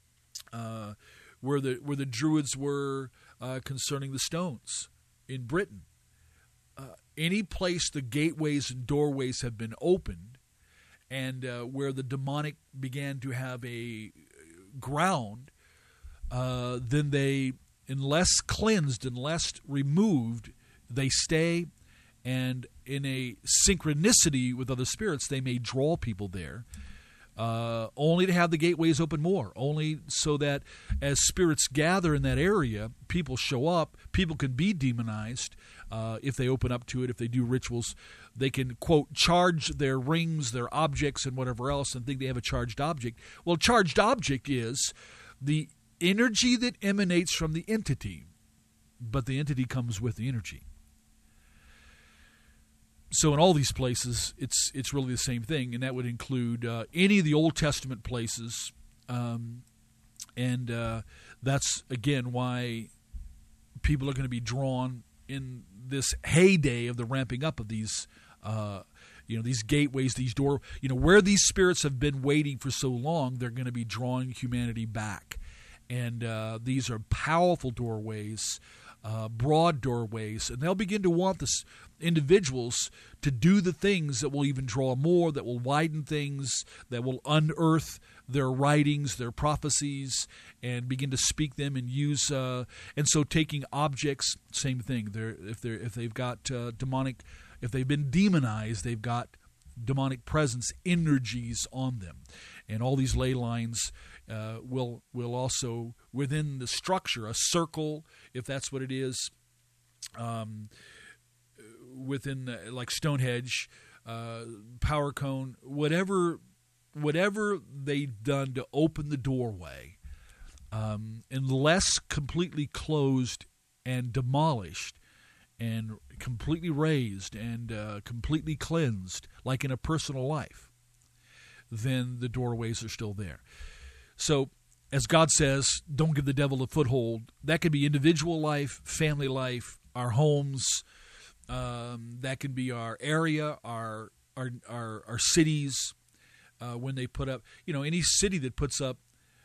where the Druids were concerning the stones in Britain. Any place the gateways and doorways have been opened, and where the demonic began to have a ground, then they, unless cleansed, unless removed, they stay, and in a synchronicity with other spirits, they may draw people there. only to have the gateways open more, only so that as spirits gather in that area, people show up, people can be demonized if they open up to it, if they do rituals. They can, quote, charge their rings, their objects, and whatever else and think they have a charged object. Well, a charged object is the energy that emanates from the entity, but the entity comes with the energy. So in all these places, it's really the same thing, and that would include any of the Old Testament places, and that's, again, why people are going to be drawn in this heyday of the ramping up of these, these gateways, these door, where these spirits have been waiting for so long, they're going to be drawing humanity back, and these are powerful doorways. Broad doorways, and they'll begin to want this individuals to do the things that will even draw more, that will widen things, that will unearth their writings, their prophecies, and begin to speak them and use. And so, taking objects, same thing. If they've got demonic, if they've been demonized, they've got demonic presence, energies on them, and all these ley lines. Will also, within the structure, a circle, if that's what it is, within like Stonehenge, power cone, whatever they've done to open the doorway, unless completely closed and demolished and completely raised and completely cleansed, like in a personal life, then the doorways are still there. So, as God says, don't give the devil a foothold. That could be individual life, family life, our homes. That can be our area, our cities. When they put up, any city that puts up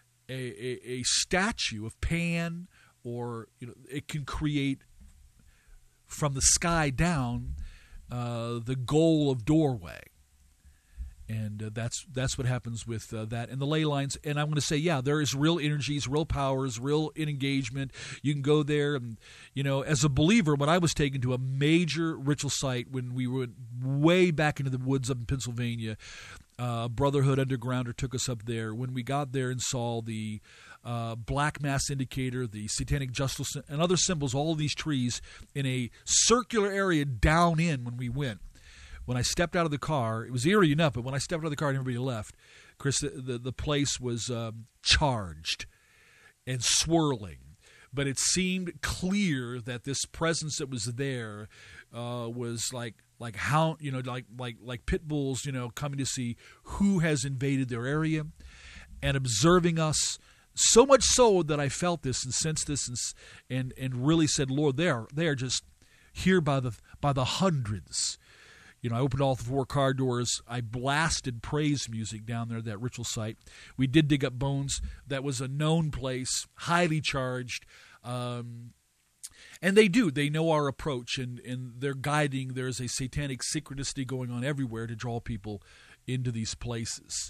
a statue of Pan, or it can create from the sky down the goal of doorway. And that's what happens with that and the ley lines. And I'm going to say, there is real energies, real powers, real engagement. You can go there, and as a believer, when I was taken to a major ritual site when we went way back into the woods up in Pennsylvania, Brotherhood Undergrounder took us up there. When we got there and saw the Black Mass Indicator, the Satanic Justice, and other symbols, all of these trees in a circular area down in when we went. When I stepped out of the car, it was eerie enough, but when I stepped out of the car and everybody left, Chris, the place was charged and swirling. But it seemed clear that this presence that was there was like how like pit bulls, coming to see who has invaded their area and observing us. So much so that I felt this and sensed this and really said, Lord, they are just here by the hundreds. I opened all the 4 car doors. I blasted praise music down there at that ritual site. We did dig up bones. That was a known place, highly charged. And they do. They know our approach, and they're guiding. There's a satanic synchronicity going on everywhere to draw people into these places.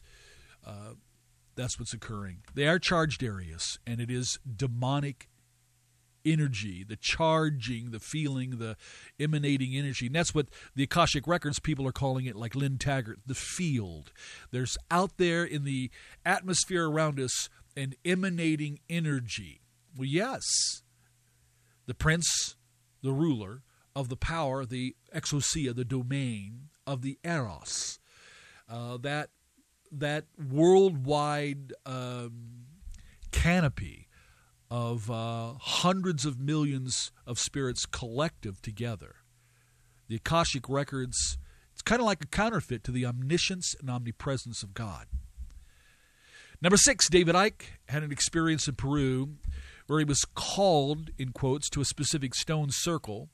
That's what's occurring. They are charged areas, and it is demonic energy, the charging, the feeling, the emanating energy. And that's what the Akashic Records people are calling it, like Lynn Taggart, the field. There's out there in the atmosphere around us an emanating energy. Well, yes, the prince, the ruler of the power, the exousia, the domain of the eros, that worldwide canopy of hundreds of millions of spirits collective together. The Akashic Records, it's kind of like a counterfeit to the omniscience and omnipresence of God. Number 6, David Icke had an experience in Peru where he was called, in quotes, to a specific stone circle,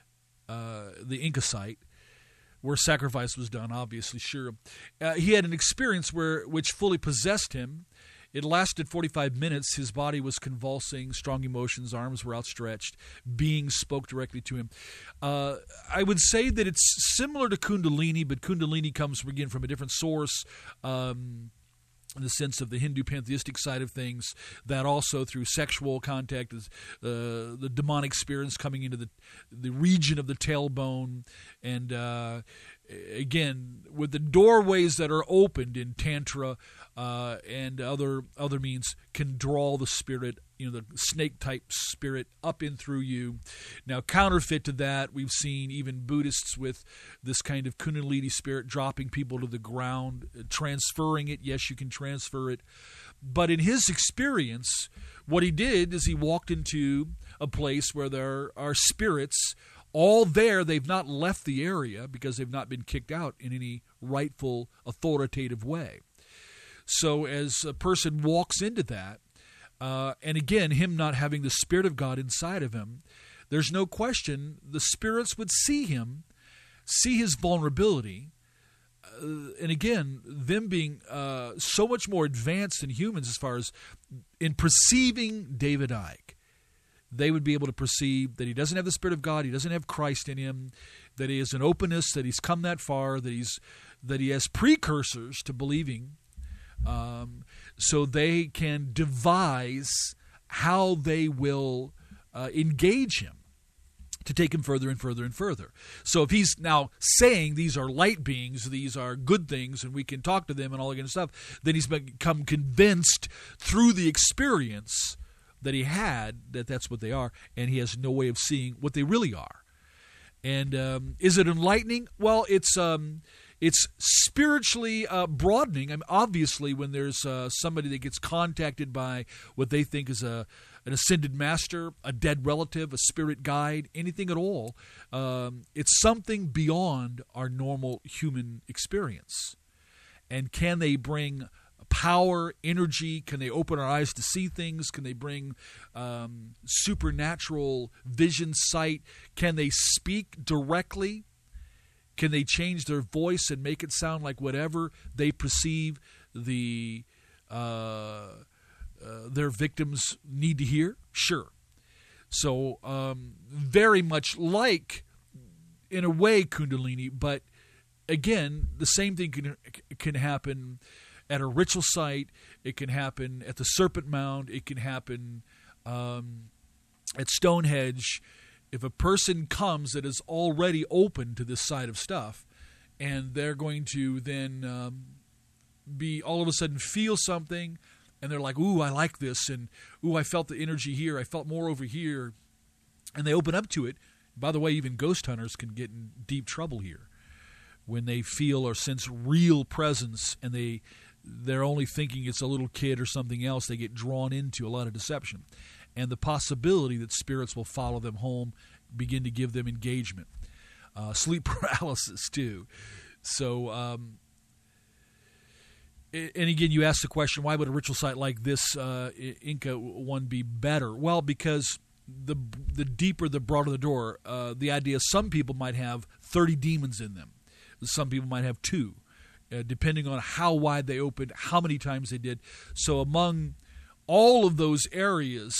the Inca site, where sacrifice was done, obviously, sure. He had an experience which fully possessed him. It lasted 45 minutes. His body was convulsing, strong emotions, arms were outstretched, beings spoke directly to him. I would say that it's similar to Kundalini, but Kundalini comes, again, from a different source, in the sense of the Hindu pantheistic side of things, that also through sexual contact, the demonic spirits coming into the region of the tailbone, and again, with the doorways that are opened in Tantra and other means, can draw the spirit, the snake-type spirit up in through you. Now, counterfeit to that, we've seen even Buddhists with this kind of Kundalini spirit dropping people to the ground, transferring it. Yes, you can transfer it. But in his experience, what he did is he walked into a place where there are spirits all there. They've not left the area because they've not been kicked out in any rightful, authoritative way. So as a person walks into that, and again, him not having the Spirit of God inside of him, there's no question the spirits would see him, see his vulnerability, and again, them being so much more advanced than humans as far as in perceiving David Icke. They would be able to perceive that he doesn't have the Spirit of God, he doesn't have Christ in him, that he has an openness, that he's come that far, that he has precursors to believing, so they can devise how they will engage him to take him further and further and further. So if he's now saying these are light beings, these are good things, and we can talk to them and all that kind of stuff, then he's become convinced through the experience that he had that that's what they are, and he has no way of seeing what they really are. And is it enlightening? Well, it's spiritually broadening. I mean, obviously, when there's somebody that gets contacted by what they think is an ascended master, a dead relative, a spirit guide, anything at all, it's something beyond our normal human experience. And can they bring power, energy? Can they open our eyes to see things? Can they bring supernatural vision, sight? Can they speak directly? Can they change their voice and make it sound like whatever they perceive their victims need to hear? Sure. So very much like, in a way, Kundalini, but again, the same thing can happen at a ritual site. It can happen at the Serpent Mound. It can happen at Stonehenge. If a person comes that is already open to this side of stuff, and they're going to then be all of a sudden feel something, and they're like, ooh, I like this, and ooh, I felt the energy here, I felt more over here, and they open up to it. By the way, even ghost hunters can get in deep trouble here when they feel or sense real presence, and they're only thinking it's a little kid or something else. They get drawn into a lot of deception. And the possibility that spirits will follow them home, begin to give them engagement. Sleep paralysis, too. So, and again, you ask the question, why would a ritual site like this Inca one be better? Well, because the deeper, the broader the door. The idea is some people might have 30 demons in them. Some people might have 2, depending on how wide they opened, how many times they did. So among all of those areas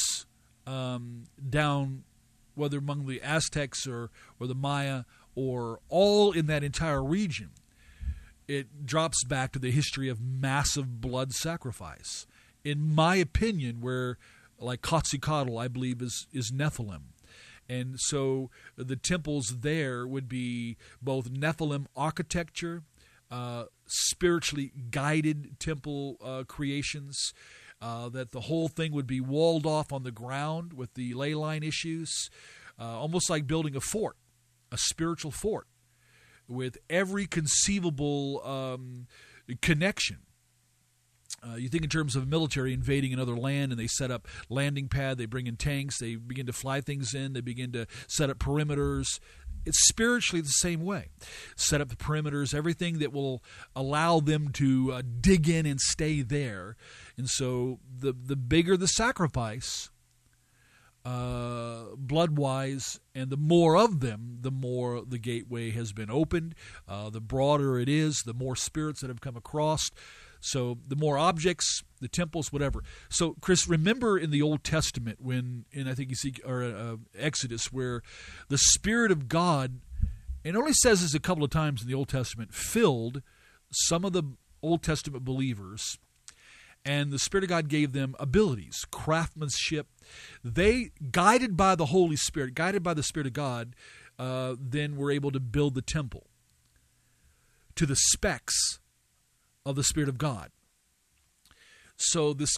down, whether among the Aztecs or the Maya, or all in that entire region, it drops back to the history of massive blood sacrifice. In my opinion, where, like Quetzalcoatl, I believe, is Nephilim. And so the temples there would be both Nephilim architecture, spiritually guided temple creations, that the whole thing would be walled off on the ground with the ley line issues, almost like building a fort, a spiritual fort, with every conceivable connection. You think in terms of military invading another land, and they set up landing pad, they bring in tanks, they begin to fly things in, they begin to set up perimeters. It's spiritually the same way. Set up the perimeters, everything that will allow them to dig in and stay there. And so the bigger the sacrifice, blood-wise, and the more of them, the more the gateway has been opened. The broader it is, the more spirits that have come across. So the more objects, the temples, whatever. So, Chris, remember in the Old Testament when, in I think Exodus, where the Spirit of God, and it only says this a couple of times in the Old Testament, filled some of the Old Testament believers, and the Spirit of God gave them abilities, craftsmanship. They, guided by the Holy Spirit, guided by the Spirit of God, then were able to build the temple. to the specs of the Spirit of God. So this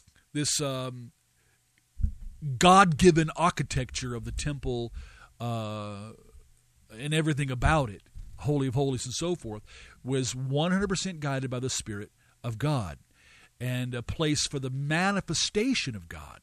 God-given architecture of the temple and everything about it, Holy of Holies and so forth, was 100% guided by the Spirit of God and a place for the manifestation of God.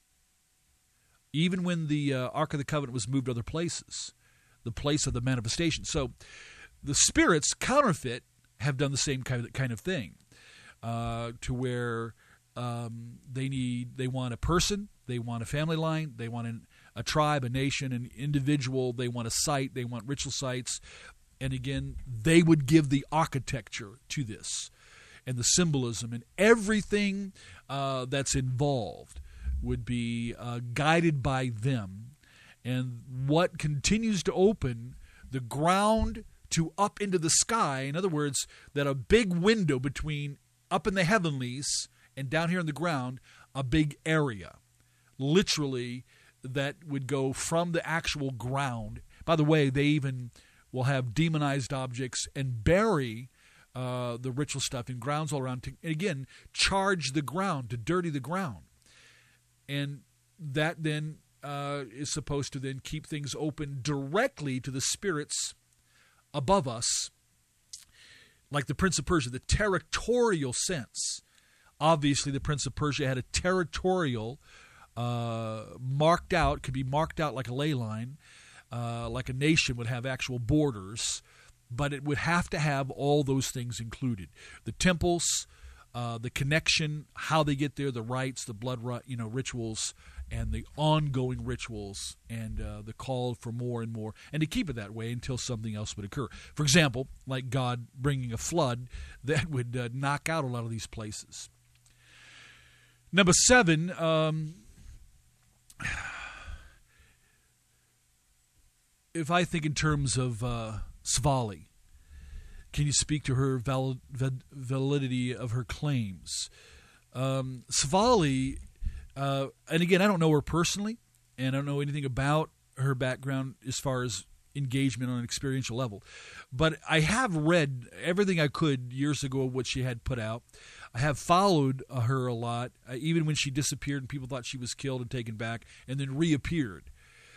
Even when the Ark of the Covenant was moved to other places, the place of the manifestation. So the spirits, counterfeit, have done the same kind of thing, to where they want a person, they want a family line, they want a tribe, a nation, an individual, they want a site, they want ritual sites. And again, they would give the architecture to this and the symbolism and everything that's involved would be guided by them. And what continues to open the ground to up into the sky, in other words, that a big window between up in the heavenlies and down here on the ground, a big area, literally, that would go from the actual ground. By the way, they even will have demonized objects and bury the ritual stuff in grounds all around to, again, charge the ground, to dirty the ground. And that then is supposed to then keep things open directly to the spirits above us, like the Prince of Persia, the territorial sense. Obviously, the Prince of Persia had a territorial marked out, could be marked out like a ley line, like a nation would have actual borders, but it would have to have all those things included. The temples, the connection, how they get there, the rites, the blood rituals, and the ongoing rituals, and the call for more and more, and to keep it that way until something else would occur. For example, like God bringing a flood that would knock out a lot of these places. Number 7, if I think in terms of Svali, can you speak to her validity of her claims? Svali, and again, I don't know her personally, and I don't know anything about her background as far as engagement on an experiential level. But I have read everything I could years ago of what she had put out. I have followed her a lot, even when she disappeared and people thought she was killed and taken back and then reappeared.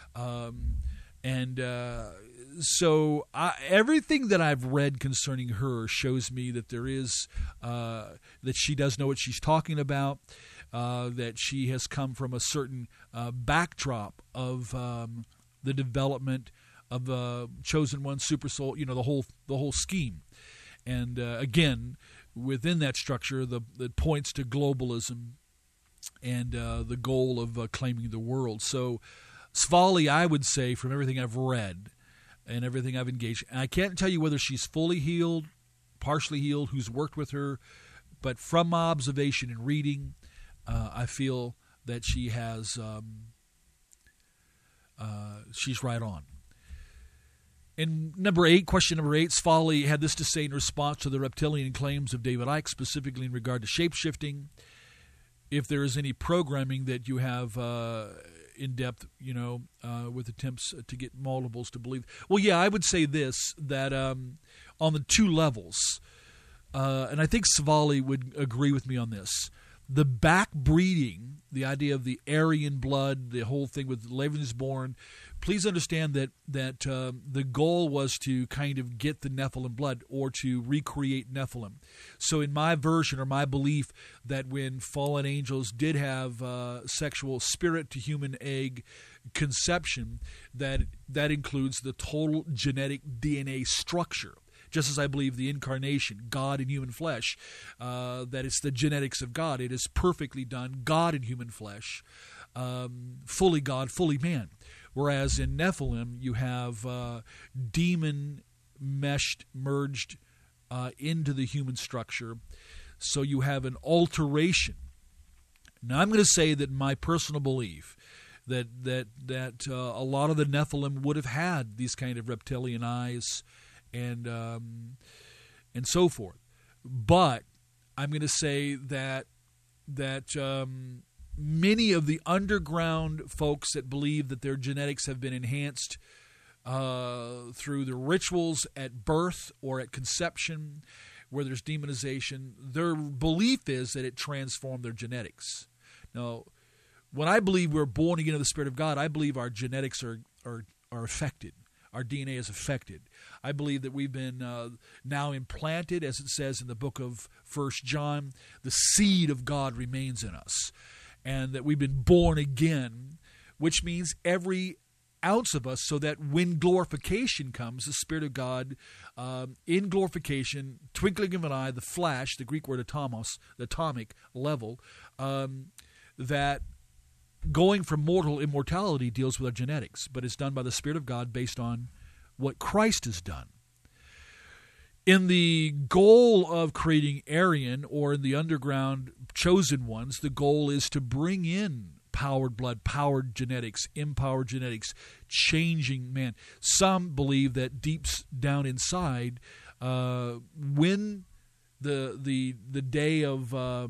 So everything that I've read concerning her shows me that there is, that she does know what she's talking about, that she has come from a certain backdrop of the development of the Chosen One, Super Soul, the whole scheme. And again, within that structure, that points to globalism and the goal of claiming the world. So Svali, I would say, from everything I've read and everything I've engaged, and I can't tell you whether she's fully healed, partially healed, who's worked with her, but from my observation and reading, I feel that she has, she's right on. And question number 8, Svali had this to say in response to the reptilian claims of David Icke, specifically in regard to shape-shifting. If there is any programming that you have in depth, with attempts to get multiples to believe. Well, yeah, I would say this, that on the 2 levels, and I think Svali would agree with me on this, the backbreeding, the idea of the Aryan blood, the whole thing with Lebensborn, please understand that the goal was to kind of get the Nephilim blood or to recreate Nephilim. So in my version or my belief that when fallen angels did have sexual spirit to human egg conception, that includes the total genetic DNA structure. Just as I believe the incarnation, God in human flesh, that it's the genetics of God. It is perfectly done, God in human flesh, fully God, fully man. Whereas in Nephilim, you have demon merged into the human structure. So you have an alteration. Now, I'm going to say that my personal belief that a lot of the Nephilim would have had these kind of reptilian eyes and so forth. But I'm going to say that many of the underground folks that believe that their genetics have been enhanced through the rituals at birth or at conception, where there's demonization. Their belief is that it transformed their genetics. Now, when I believe we're born again of the Spirit of God, I believe our genetics are affected. Our DNA is affected. I believe that we've been now implanted, as it says in the book of 1 John, the seed of God remains in us, and that we've been born again, which means every ounce of us, so that when glorification comes, the Spirit of God, in glorification, twinkling of an eye, the flash, the Greek word atomos, the atomic level, that going from mortal immortality deals with our genetics, but it's done by the Spirit of God based on what Christ has done. In the goal of creating Aryan, or in the underground chosen ones, the goal is to bring in powered blood, powered genetics, empowered genetics, changing man. Some believe that deep down inside, when the day of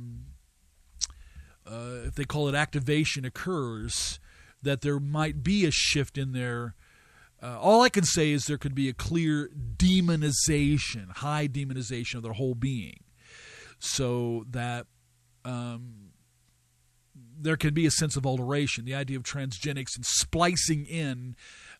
if they call it activation occurs, that there might be a shift in their. All I can say is there could be a clear demonization, high demonization of their whole being, so that there can be a sense of alteration. The idea of transgenics and splicing in,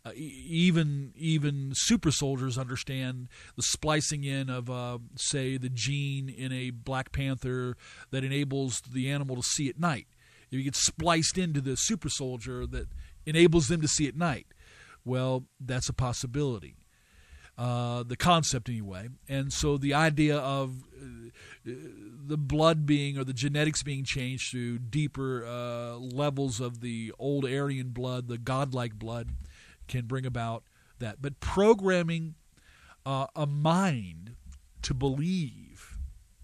even super soldiers understand the splicing in of, say, the gene in a Black Panther that enables the animal to see at night. If you get spliced into the super soldier that enables them to see at night, well, that's a possibility. The concept anyway. And so the idea of the blood being, or the genetics being changed to deeper levels of the old Aryan blood, the godlike blood, can bring about that. But programming a mind to believe,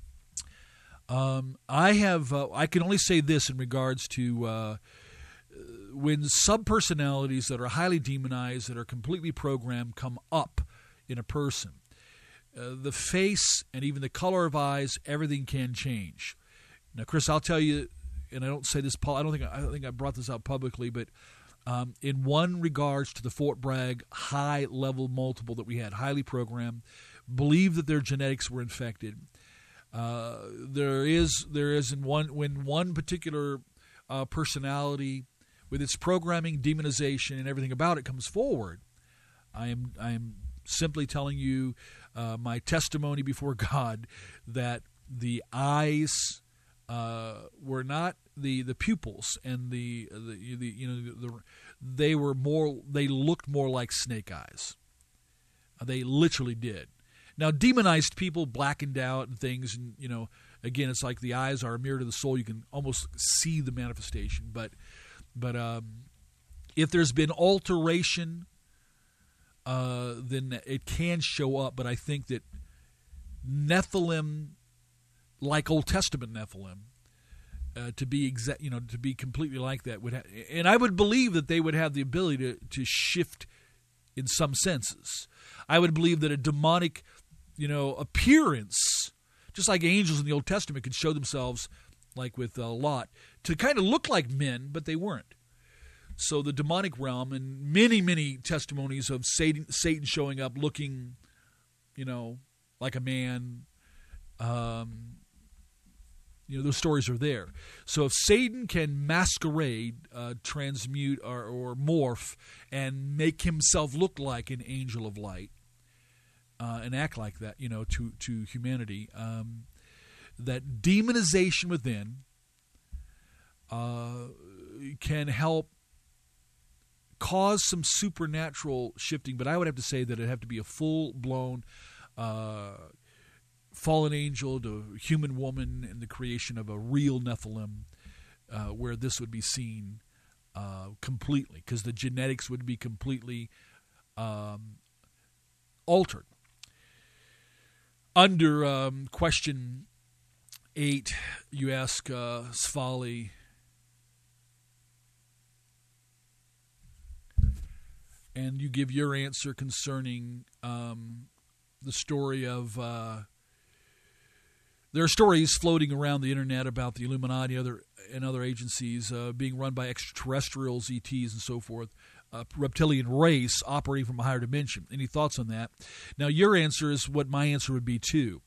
I can only say this in regards to when subpersonalities that are highly demonized, that are completely programmed, come up in a person, the face and even the color of eyes, everything can change. Now, Chris, I'll tell you, and I don't say this, Paul. I don't think I brought this out publicly, but in one regards to the Fort Bragg high level multiple that we had, highly programmed, believed that their genetics were infected. There is in one particular personality with its programming, demonization, and everything about it comes forward. I am simply telling you my testimony before God that the eyes were not the pupils, and they looked more like snake eyes. They literally did. Now, demonized people, blackened out and things, and again, it's like the eyes are a mirror to the soul. You can almost see the manifestation, but if there's been alteration, then it can show up. But I think that Nephilim, like Old Testament Nephilim, to be completely like that and I would believe that they would have the ability to shift in some senses. I would believe that a demonic, appearance, just like angels in the Old Testament could show themselves, like with Lot, to kind of look like men, but they weren't. So the demonic realm, and many, many testimonies of Satan showing up looking, like a man, those stories are there. So if Satan can masquerade, transmute, or morph, and make himself look like an angel of light, and act like that, to humanity, that demonization within can help cause some supernatural shifting. But I would have to say that it'd have to be a full-blown fallen angel to human woman in the creation of a real Nephilim, where this would be seen completely, because the genetics would be completely altered. Under question 8, you ask Sfali, and you give your answer concerning the story of there are stories floating around the internet about the Illuminati and other agencies being run by extraterrestrials, ETs, and so forth. reptilian race operating from a higher dimension. Any thoughts on that? Now, your answer is what my answer would be too.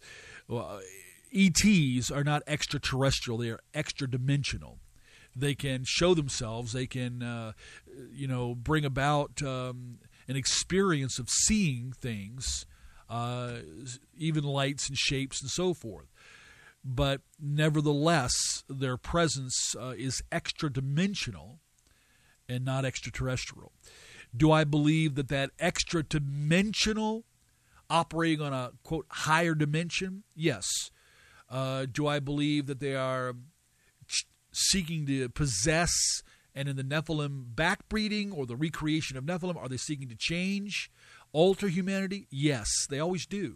ETs are not extraterrestrial; they are extra-dimensional. They can show themselves. They can, bring about an experience of seeing things, even lights and shapes and so forth. But nevertheless, their presence is extra-dimensional and not extraterrestrial. Do I believe that extra-dimensional operating on a, quote, higher dimension? Yes. Do I believe that they are seeking to possess, and in the Nephilim backbreeding or the recreation of Nephilim, are they seeking to change, alter humanity? Yes, they always do.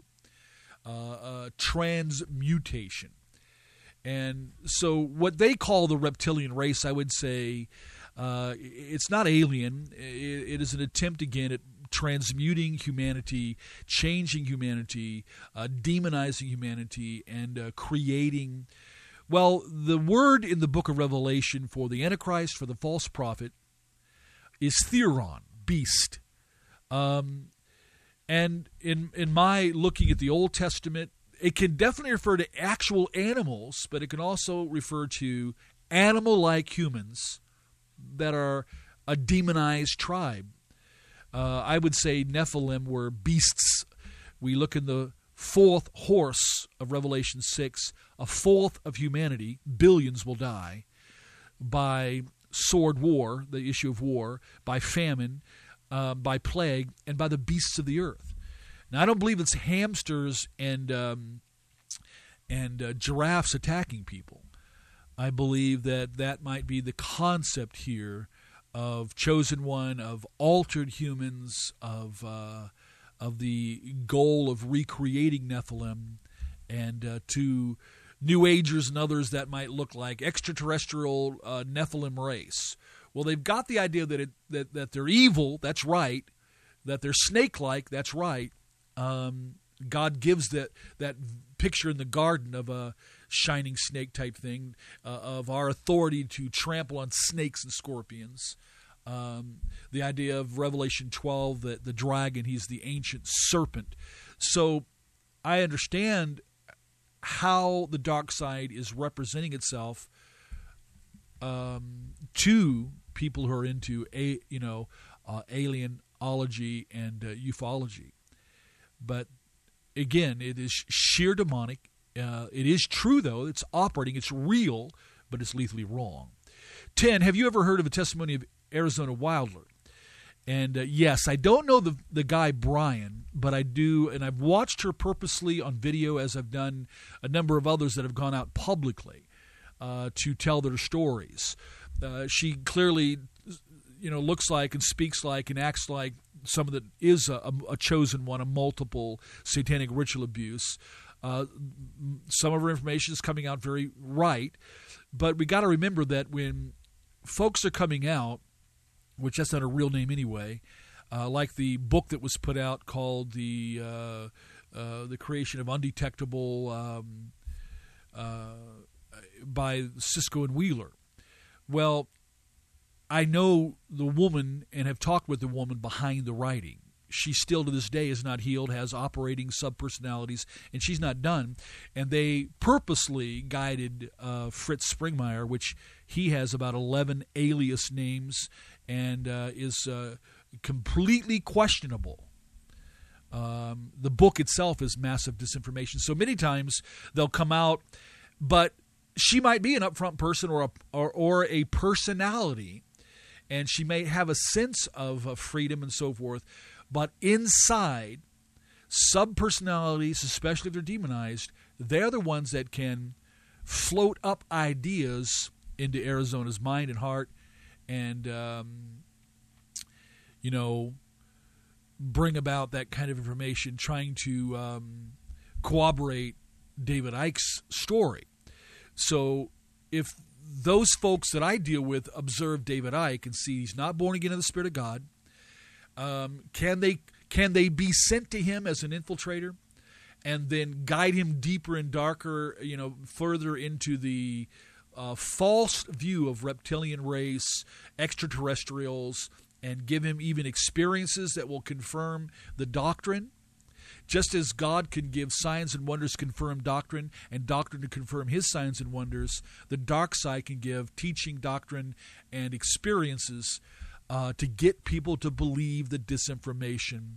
Transmutation. And so what they call the reptilian race, I would say, it's not alien. It is an attempt, again, at transmuting humanity, changing humanity, demonizing humanity, and creating... Well, the word in the book of Revelation for the Antichrist, for the false prophet, is theron, beast. And in my looking at the Old Testament, it can definitely refer to actual animals, but it can also refer to animal-like humans that are a demonized tribe. I would say Nephilim were beasts. We look in the fourth horse of Revelation 6, a fourth of humanity, billions will die by sword war, the issue of war, by famine, by plague, and by the beasts of the earth. Now, I don't believe it's hamsters and giraffes attacking people. I believe that might be the concept here of chosen one, of altered humans, of the goal of recreating Nephilim, and to New Agers and others that might look like extraterrestrial Nephilim race. Well, they've got the idea that they're evil, that's right, that they're snake-like, that's right. God gives that picture in the garden of a shining snake type thing, of our authority to trample on snakes and scorpions. The idea of Revelation 12, that the dragon, he's the ancient serpent. So I understand how the dark side is representing itself to people who are into alienology and ufology. But again, it is sheer demonic. It is true, though. It's operating. It's real, but it's lethally wrong. 10, have you ever heard of a testimony of Arizona Wilder? And yes, I don't know the guy Brian, but I do, and I've watched her purposely on video, as I've done a number of others that have gone out publicly to tell their stories. She clearly, looks like and speaks like and acts like someone that is a chosen one, a multiple satanic ritual abuse. Some of her information is coming out very right, but we got to remember that when folks are coming out, which that's not a real name anyway, like the book that was put out called the Creation of Undetectable by Cisco and Wheeler. Well, I know the woman and have talked with the woman behind the writing. She still to this day is not healed, has operating subpersonalities, and she's not done. And they purposely guided Fritz Springmeier, which he has about 11 alias names and is completely questionable. The book itself is massive disinformation. So many times they'll come out, but she might be an upfront person or a personality, and she may have a sense of freedom and so forth. But inside, subpersonalities, especially if they're demonized, they're the ones that can float up ideas into Arizona's mind and heart and, bring about that kind of information, trying to corroborate David Icke's story. So if those folks that I deal with observe David Icke and see he's not born again in the Spirit of God, can they be sent to him as an infiltrator and then guide him deeper and darker, further into the false view of reptilian race, extraterrestrials, and give him even experiences that will confirm the doctrine. Just as God can give signs and wonders confirm doctrine, and doctrine to confirm his signs and wonders, the dark side can give teaching, doctrine, and experiences to get people to believe the disinformation.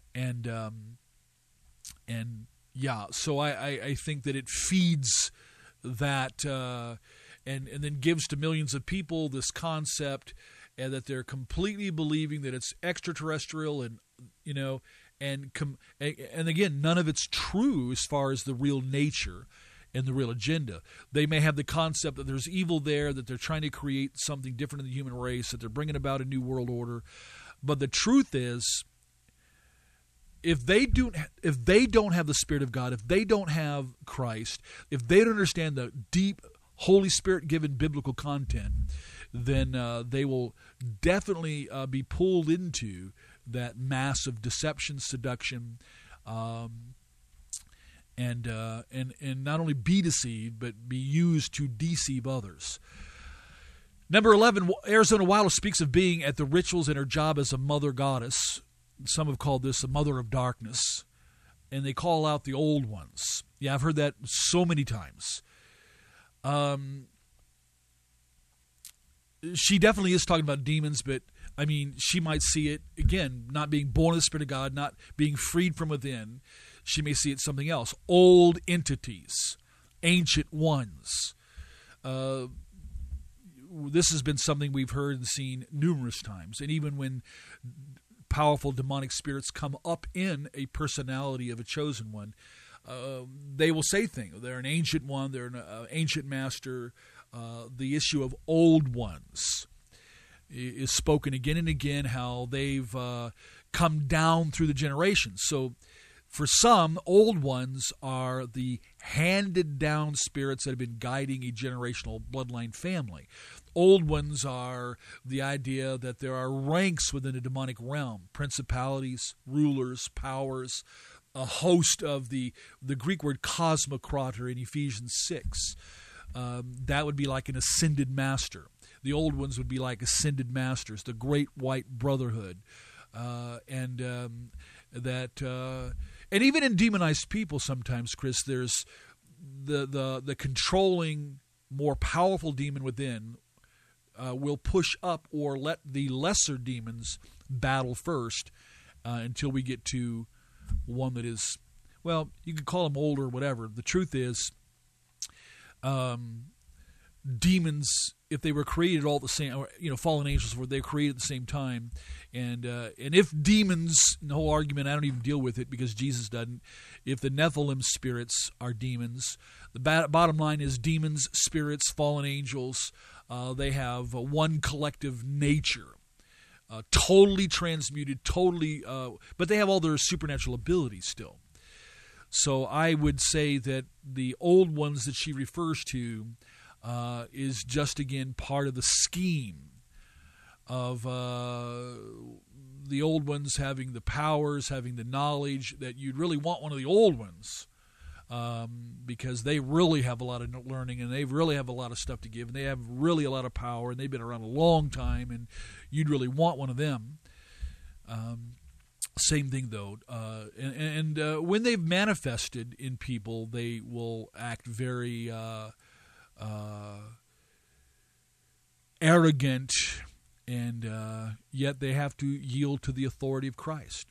So I think that it feeds that and then gives to millions of people this concept, and that they're completely believing that it's extraterrestrial, and and again, none of it's true as far as the real nature and the real agenda. They may have the concept that there's evil there, that they're trying to create something different in the human race, that they're bringing about a new world order. But the truth is, if they don't have the Spirit of God, if they don't have Christ, if they don't understand the deep Holy Spirit-given biblical content, then they will definitely be pulled into that massive deception, seduction, and not only be deceived, but be used to deceive others. Number 11, Arizona Wilder speaks of being at the rituals in her job as a mother goddess. Some have called this a mother of darkness, and they call out the old ones. Yeah, I've heard that so many times. She definitely is talking about demons, but I mean, she might see it, again, not being born of the Spirit of God, not being freed from within. She may see it something else. Old entities, ancient ones. This has been something we've heard and seen numerous times. And even when powerful demonic spirits come up in a personality of a chosen one, they will say things. They're an ancient one. They're an ancient master. The issue of old ones is spoken again and again, how they've come down through the generations. So for some, old ones are the handed down spirits that have been guiding a generational bloodline family. Old ones are the idea that there are ranks within the demonic realm, principalities, rulers, powers, a host of the Greek word cosmocrator in Ephesians 6. That would be like an ascended master. The old ones would be like ascended masters, the great white brotherhood, and even in demonized people sometimes, Chris, there's the controlling, more powerful demon within will push up or let the lesser demons battle first until we get to one that is, well, you could call them old or whatever. The truth is, demons, if they were created all at the same, or, fallen angels, were they created at the same time, and if demons, the whole argument, I don't even deal with it because Jesus doesn't. If the Nephilim spirits are demons, the bottom line is demons, spirits, fallen angels, they have one collective nature, totally transmuted, totally, but they have all their supernatural abilities still. So I would say that the old ones that she refers to is just, again, part of the scheme of the old ones having the powers, having the knowledge, that you'd really want one of the old ones because they really have a lot of learning, and they really have a lot of stuff to give, and they have really a lot of power, and they've been around a long time, and you'd really want one of them. Same thing, though. When they've manifested in people, they will act very arrogant, and yet they have to yield to the authority of Christ.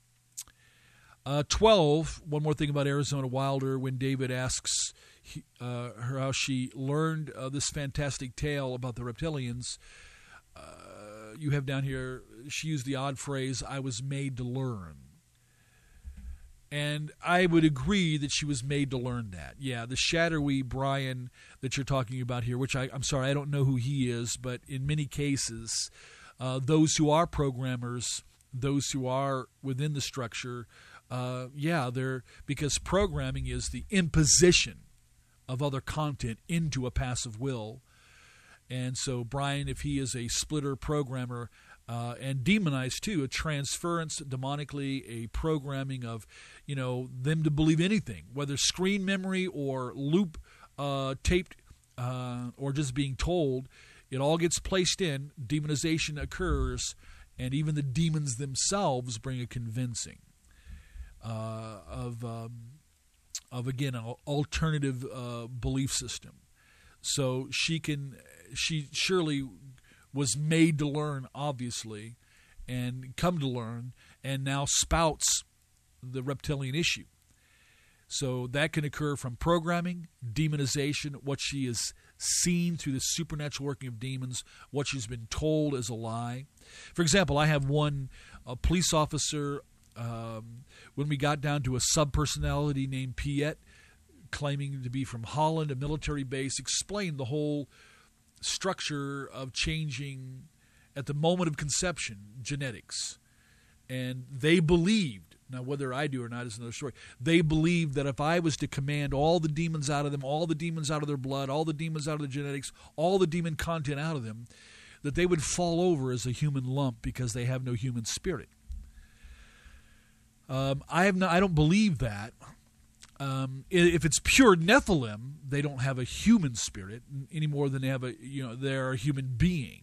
12, one more thing about Arizona Wilder, when David asks her how she learned this fantastic tale about the reptilians, you have down here, she used the odd phrase, "I was made to learn." And I would agree that she was made to learn that. Yeah, the shadowy Brian that you're talking about here, which I'm sorry, I don't know who he is, but in many cases, those who are programmers, those who are within the structure, they're, because programming is the imposition of other content into a passive will. And so Brian, if he is a splitter programmer, and demonized too, a transference demonically, a programming of, them to believe anything, whether screen memory or loop taped or just being told, it all gets placed in, demonization occurs, and even the demons themselves bring a convincing of again, an alternative belief system. So she surely was made to learn, obviously, and come to learn, and now spouts the reptilian issue. So that can occur from programming, demonization, what she has seen through the supernatural working of demons, what she's been told as a lie. For example, I have one police officer, when we got down to a sub-personality named Piet, claiming to be from Holland, a military base, explained the whole structure of changing at the moment of conception genetics. And they believed, now whether I do or not is another story, they believed that if I was to command all the demons out of them, all the demons out of their blood, all the demons out of their genetics, all the demon content out of them, that they would fall over as a human lump because they have no human spirit. I don't believe that. If it's pure Nephilim, they don't have a human spirit any more than they have they're a human being.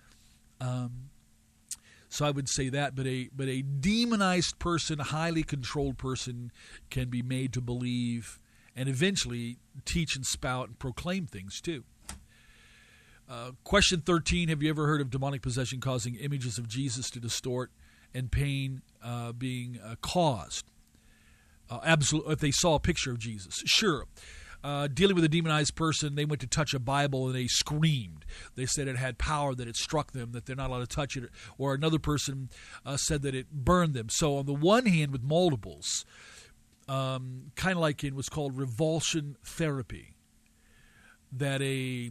So I would say that, but a demonized person, a highly controlled person, can be made to believe and eventually teach and spout and proclaim things too. Question 13, have you ever heard of demonic possession causing images of Jesus to distort and pain being caused? Absolutely. If they saw a picture of Jesus, sure. Dealing with a demonized person, they went to touch a Bible and they screamed. They said it had power, that it struck them, that they're not allowed to touch it. Or another person said that it burned them. So on the one hand, with multiples, kind of like in what's called revulsion therapy, that a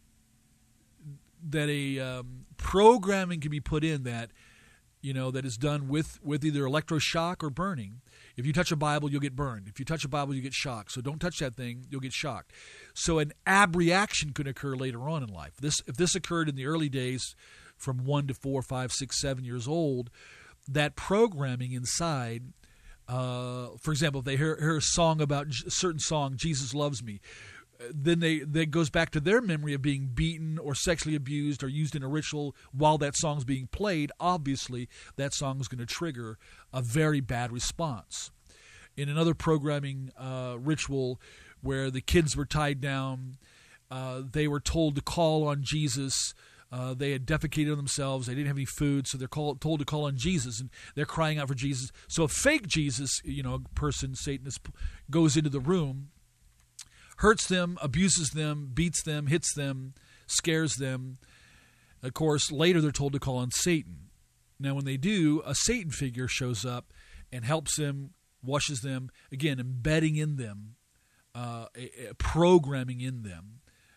programming can be put in that is done with either electroshock or burning. If you touch a Bible, you'll get burned. If you touch a Bible, you get shocked. So don't touch that thing, you'll get shocked. So an abreaction could occur later on in life. If this occurred in the early days from 1 to 4, 5, 6, 7 years old, that programming inside, for example, if they hear a song about a certain song, Jesus Loves Me, then that goes back to their memory of being beaten or sexually abused or used in a ritual while that song's being played. Obviously, that song is going to trigger a very bad response. In another programming ritual where the kids were tied down, they were told to call on Jesus. They had defecated on themselves. They didn't have any food, so they're told to call on Jesus, and they're crying out for Jesus. So a fake Jesus, person, Satanist, goes into the room, hurts them, abuses them, beats them, hits them, scares them. Of course, later they're told to call on Satan. Now, when they do, a Satan figure shows up and helps them, washes them, again, embedding in them, programming in them.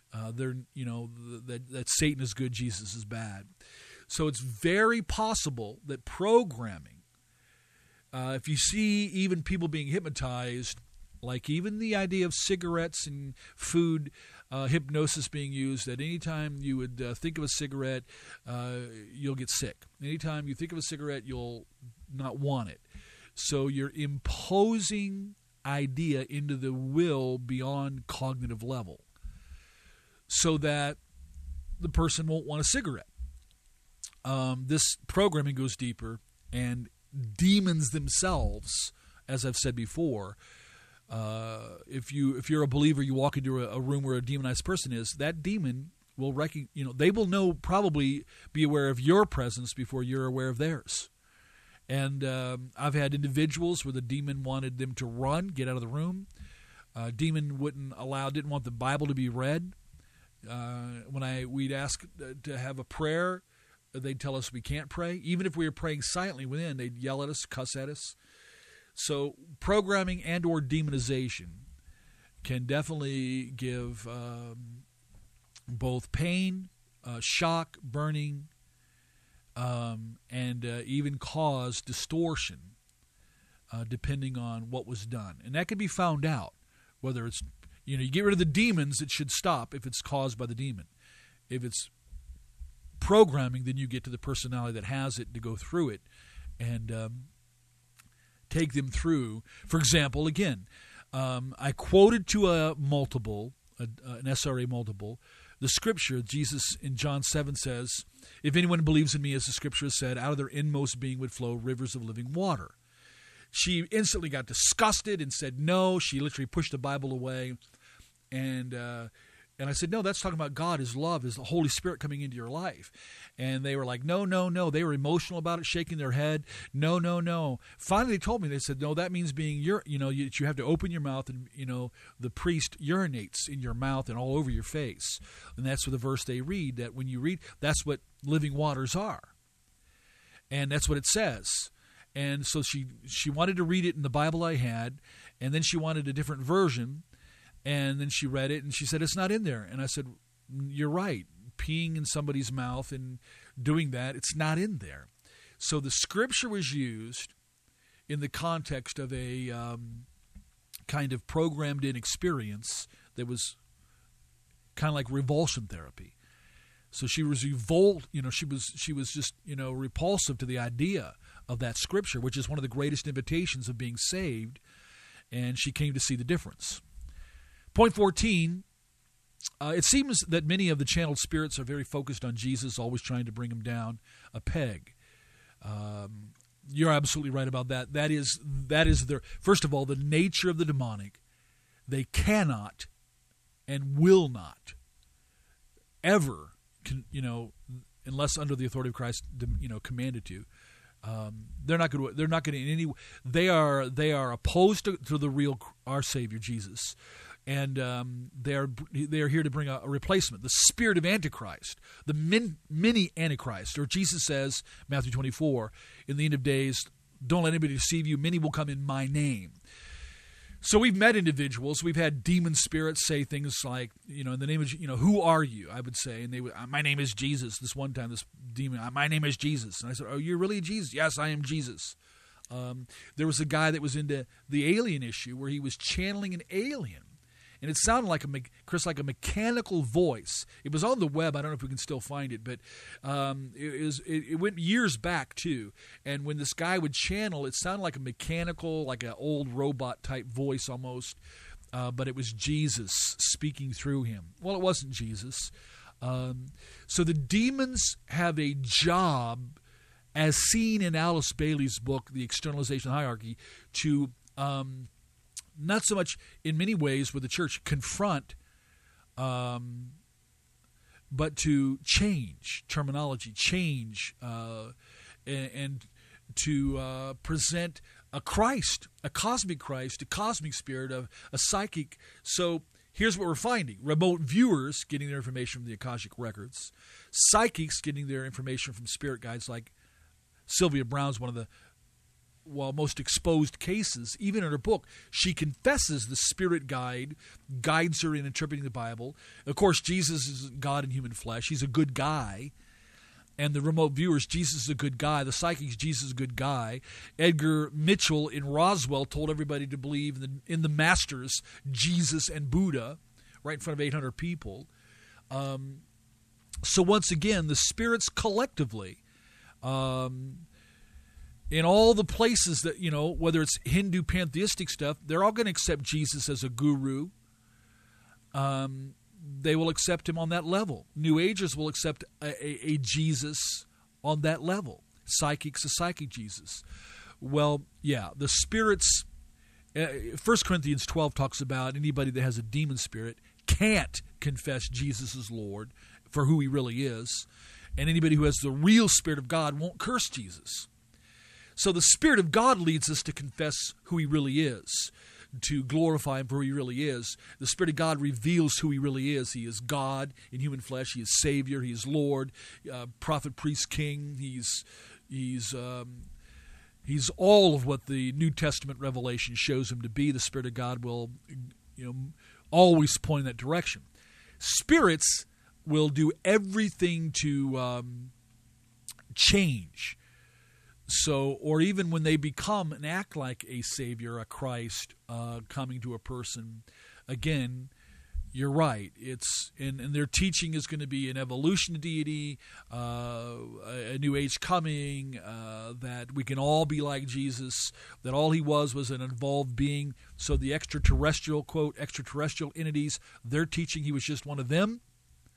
That Satan is good, Jesus is bad. So it's very possible that programming, if you see even people being hypnotized, like even the idea of cigarettes and food hypnosis being used, that anytime you would think of a cigarette, you'll get sick. Anytime you think of a cigarette, you'll not want it. So you're imposing idea into the will beyond cognitive level so that the person won't want a cigarette. This programming goes deeper, and demons themselves, as I've said before, if you're a believer, you walk into a room where a demonized person is, that demon will they will probably be aware of your presence before you're aware of theirs. And I've had individuals where the demon wanted them to run, get out of the room. Demon didn't want the Bible to be read. When we'd ask to have a prayer, they'd tell us we can't pray. Even if we were praying silently within, they'd yell at us, cuss at us. So programming and or demonization can definitely give both pain, shock, burning, and even cause distortion depending on what was done. And that can be found out, whether it's, you get rid of the demons, it should stop if it's caused by the demon. If it's programming, then you get to the personality that has it to go through it and take them through. For example, again, I quoted to a multiple, an SRA multiple, the Scripture. Jesus in John 7 says, if anyone believes in me, as the Scripture has said, out of their inmost being would flow rivers of living water. She instantly got disgusted and said no. She literally pushed the Bible away. And I said, no, that's talking about God, His love, His the Holy Spirit coming into your life. And they were like, no, no, no. They were emotional about it, shaking their head. No, no, no. Finally, they told me, they said, no, that means being, you have to open your mouth and, the priest urinates in your mouth and all over your face. And that's what the verse they read, that when you read, that's what living waters are. And that's what it says. And so she wanted to read it in the Bible I had, and then she wanted a different version. And then she read it, and she said, it's not in there. And I said, you're right. Peeing in somebody's mouth and doing that, it's not in there. So the Scripture was used in the context of a kind of programmed-in experience that was kind of like revulsion therapy. So she was she was just, repulsive to the idea of that Scripture, which is one of the greatest invitations of being saved, and she came to see the difference. Point 14, it seems that many of the channeled spirits are very focused on Jesus, always trying to bring him down a peg. You're absolutely right about that. That is their, first of all, the nature of the demonic. They cannot and will not ever, unless under the authority of Christ, commanded to. They're not going to in any. They are opposed to the real our Savior Jesus. And they are here to bring a replacement, the spirit of Antichrist, the mini Antichrist. Or Jesus says, Matthew 24, in the end of days, don't let anybody deceive you. Many will come in my name. So we've met individuals. We've had demon spirits say things like, in the name of, who are you? I would say, and they would, my name is Jesus. This one time, this demon, my name is Jesus. And I said, oh, you're really Jesus? Yes, I am Jesus. There was a guy that was into the alien issue where he was channeling an alien. And it sounded like like a mechanical voice. It was on the web. I don't know if we can still find it, but it went years back too. And when this guy would channel, it sounded like a mechanical, like an old robot type voice almost. But it was Jesus speaking through him. Well, it wasn't Jesus. So the demons have a job, as seen in Alice Bailey's book, The Externalization Hierarchy, to not so much in many ways with the church confront, but to change terminology, and to present a Christ, a cosmic Christ, a cosmic spirit, a psychic. So here's what we're finding. Remote viewers getting their information from the Akashic records. Psychics getting their information from spirit guides like Sylvia Browne's one of the most exposed cases. Even in her book, she confesses the spirit guide guides her in interpreting the Bible. Of course, Jesus is God in human flesh. He's a good guy. And the remote viewers, Jesus is a good guy. The psychics, Jesus is a good guy. Edgar Mitchell in Roswell told everybody to believe in the masters, Jesus and Buddha, right in front of 800 people. So once again, the spirits collectively, in all the places that, whether it's Hindu pantheistic stuff, they're all going to accept Jesus as a guru. They will accept him on that level. New Agers will accept a Jesus on that level. Psychics, a psychic Jesus. Well, yeah, the spirits, 1 Corinthians 12 talks about anybody that has a demon spirit can't confess Jesus as Lord for who he really is. And anybody who has the real Spirit of God won't curse Jesus. So the Spirit of God leads us to confess who he really is, to glorify him for who he really is. The Spirit of God reveals who he really is. He is God in human flesh. He is Savior. He is Lord, prophet, priest, king. He's all of what the New Testament revelation shows him to be. The Spirit of God will, always point in that direction. Spirits will do everything to change. So, or even when they become and act like a Savior, a Christ coming to a person, again, you're right. It's and their teaching is going to be an evolution deity, a new age coming, that we can all be like Jesus, that all he was an evolved being. So the extraterrestrial, quote, extraterrestrial entities, they're teaching he was just one of them.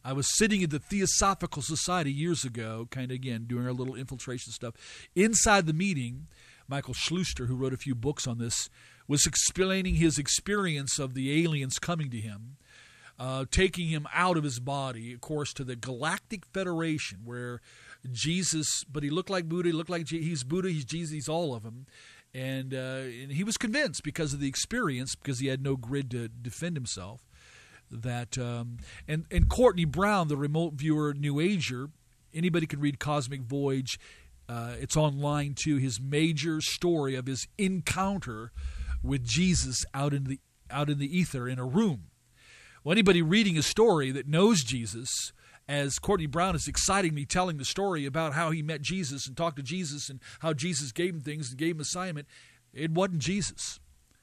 I was sitting at the Theosophical Society years ago, kind of, again, doing our little infiltration stuff. Inside the meeting, Michael Schluster, who wrote a few books on this, was explaining his experience of the aliens coming to him, taking him out of his body, of course, to the Galactic Federation, where Jesus, but he looked like Buddha, he looked like he's Buddha, he's Jesus, he's all of them. And he was convinced because of the experience, because he had no grid to defend himself, that and Courtney Brown, the remote viewer New Ager, anybody can read Cosmic Voyage. It's online too. His major story of his encounter with Jesus out in the ether in a room. Well, anybody reading a story that knows Jesus, as Courtney Brown is exciting me telling the story about how he met Jesus and talked to Jesus and how Jesus gave him things and gave him assignment, it wasn't Jesus.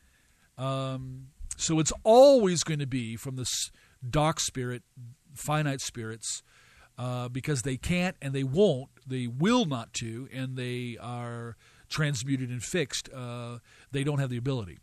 So it's always going to be from this dark spirit, finite spirits, because they can't and they won't, they will not to, and they are transmuted and fixed. They don't have the ability.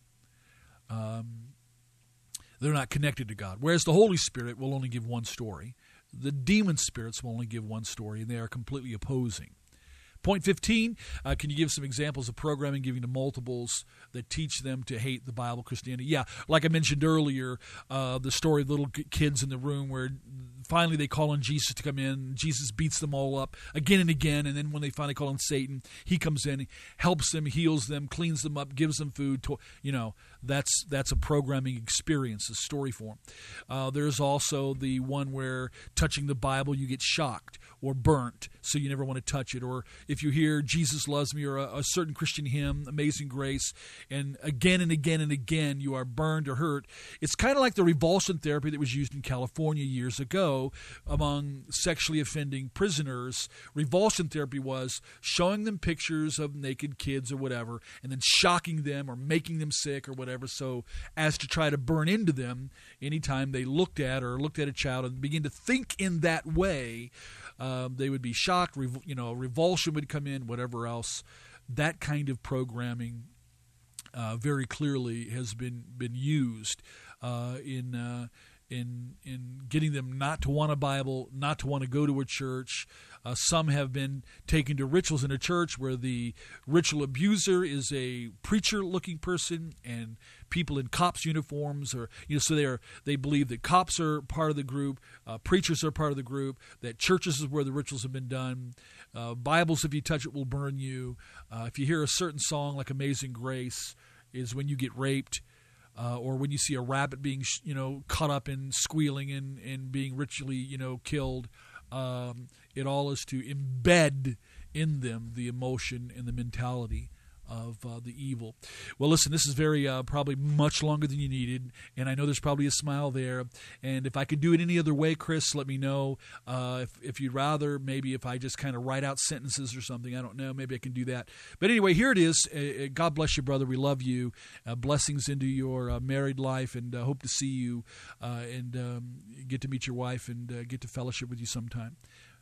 They're not connected to God. Whereas the Holy Spirit will only give one story. The demon spirits will only give one story, and they are completely opposing. Point 15, can you give some examples of programming giving to multiples that teach them to hate the Bible, Christianity? Yeah, like I mentioned earlier, the story of little kids in the room where finally they call on Jesus to come in. Jesus beats them all up again and again, and then when they finally call on Satan, he comes in, helps them, heals them, cleans them up, gives them food. That's a programming experience, a story form. There's also the one where touching the Bible, you get shocked or burnt, so you never want to touch it. Or if you hear Jesus Loves Me or a certain Christian hymn, Amazing Grace, and again and again and again you are burned or hurt. It's kind of like the revulsion therapy that was used in California years ago among sexually offending prisoners. Revulsion therapy was showing them pictures of naked kids or whatever, and then shocking them or making them sick or whatever, so as to try to burn into them anytime they looked at a child and begin to think in that way. They would be shocked, revulsion would come in, whatever else. That kind of programming very clearly has been used in getting them not to want a Bible, not to want to go to a church. Some have been taken to rituals in a church where the ritual abuser is a preacher-looking person, and people in cops' uniforms, so they believe that cops are part of the group, preachers are part of the group, that churches is where the rituals have been done. Bibles, if you touch it, will burn you. If you hear a certain song like Amazing Grace, is when you get raped. Or when you see a rabbit being, caught up in squealing and being ritually, killed, it all is to embed in them the emotion and the mentality of the evil. Well, listen, this is very probably much longer than you needed, and I know there's probably a smile there. And if I could do it any other way, Chris, let me know. If you'd rather, maybe if I just kind of write out sentences or something, I don't know, maybe I can do that. But anyway, here it is. God bless you, brother. We love you. Blessings into your married life, and hope to see you and get to meet your wife and get to fellowship with you sometime.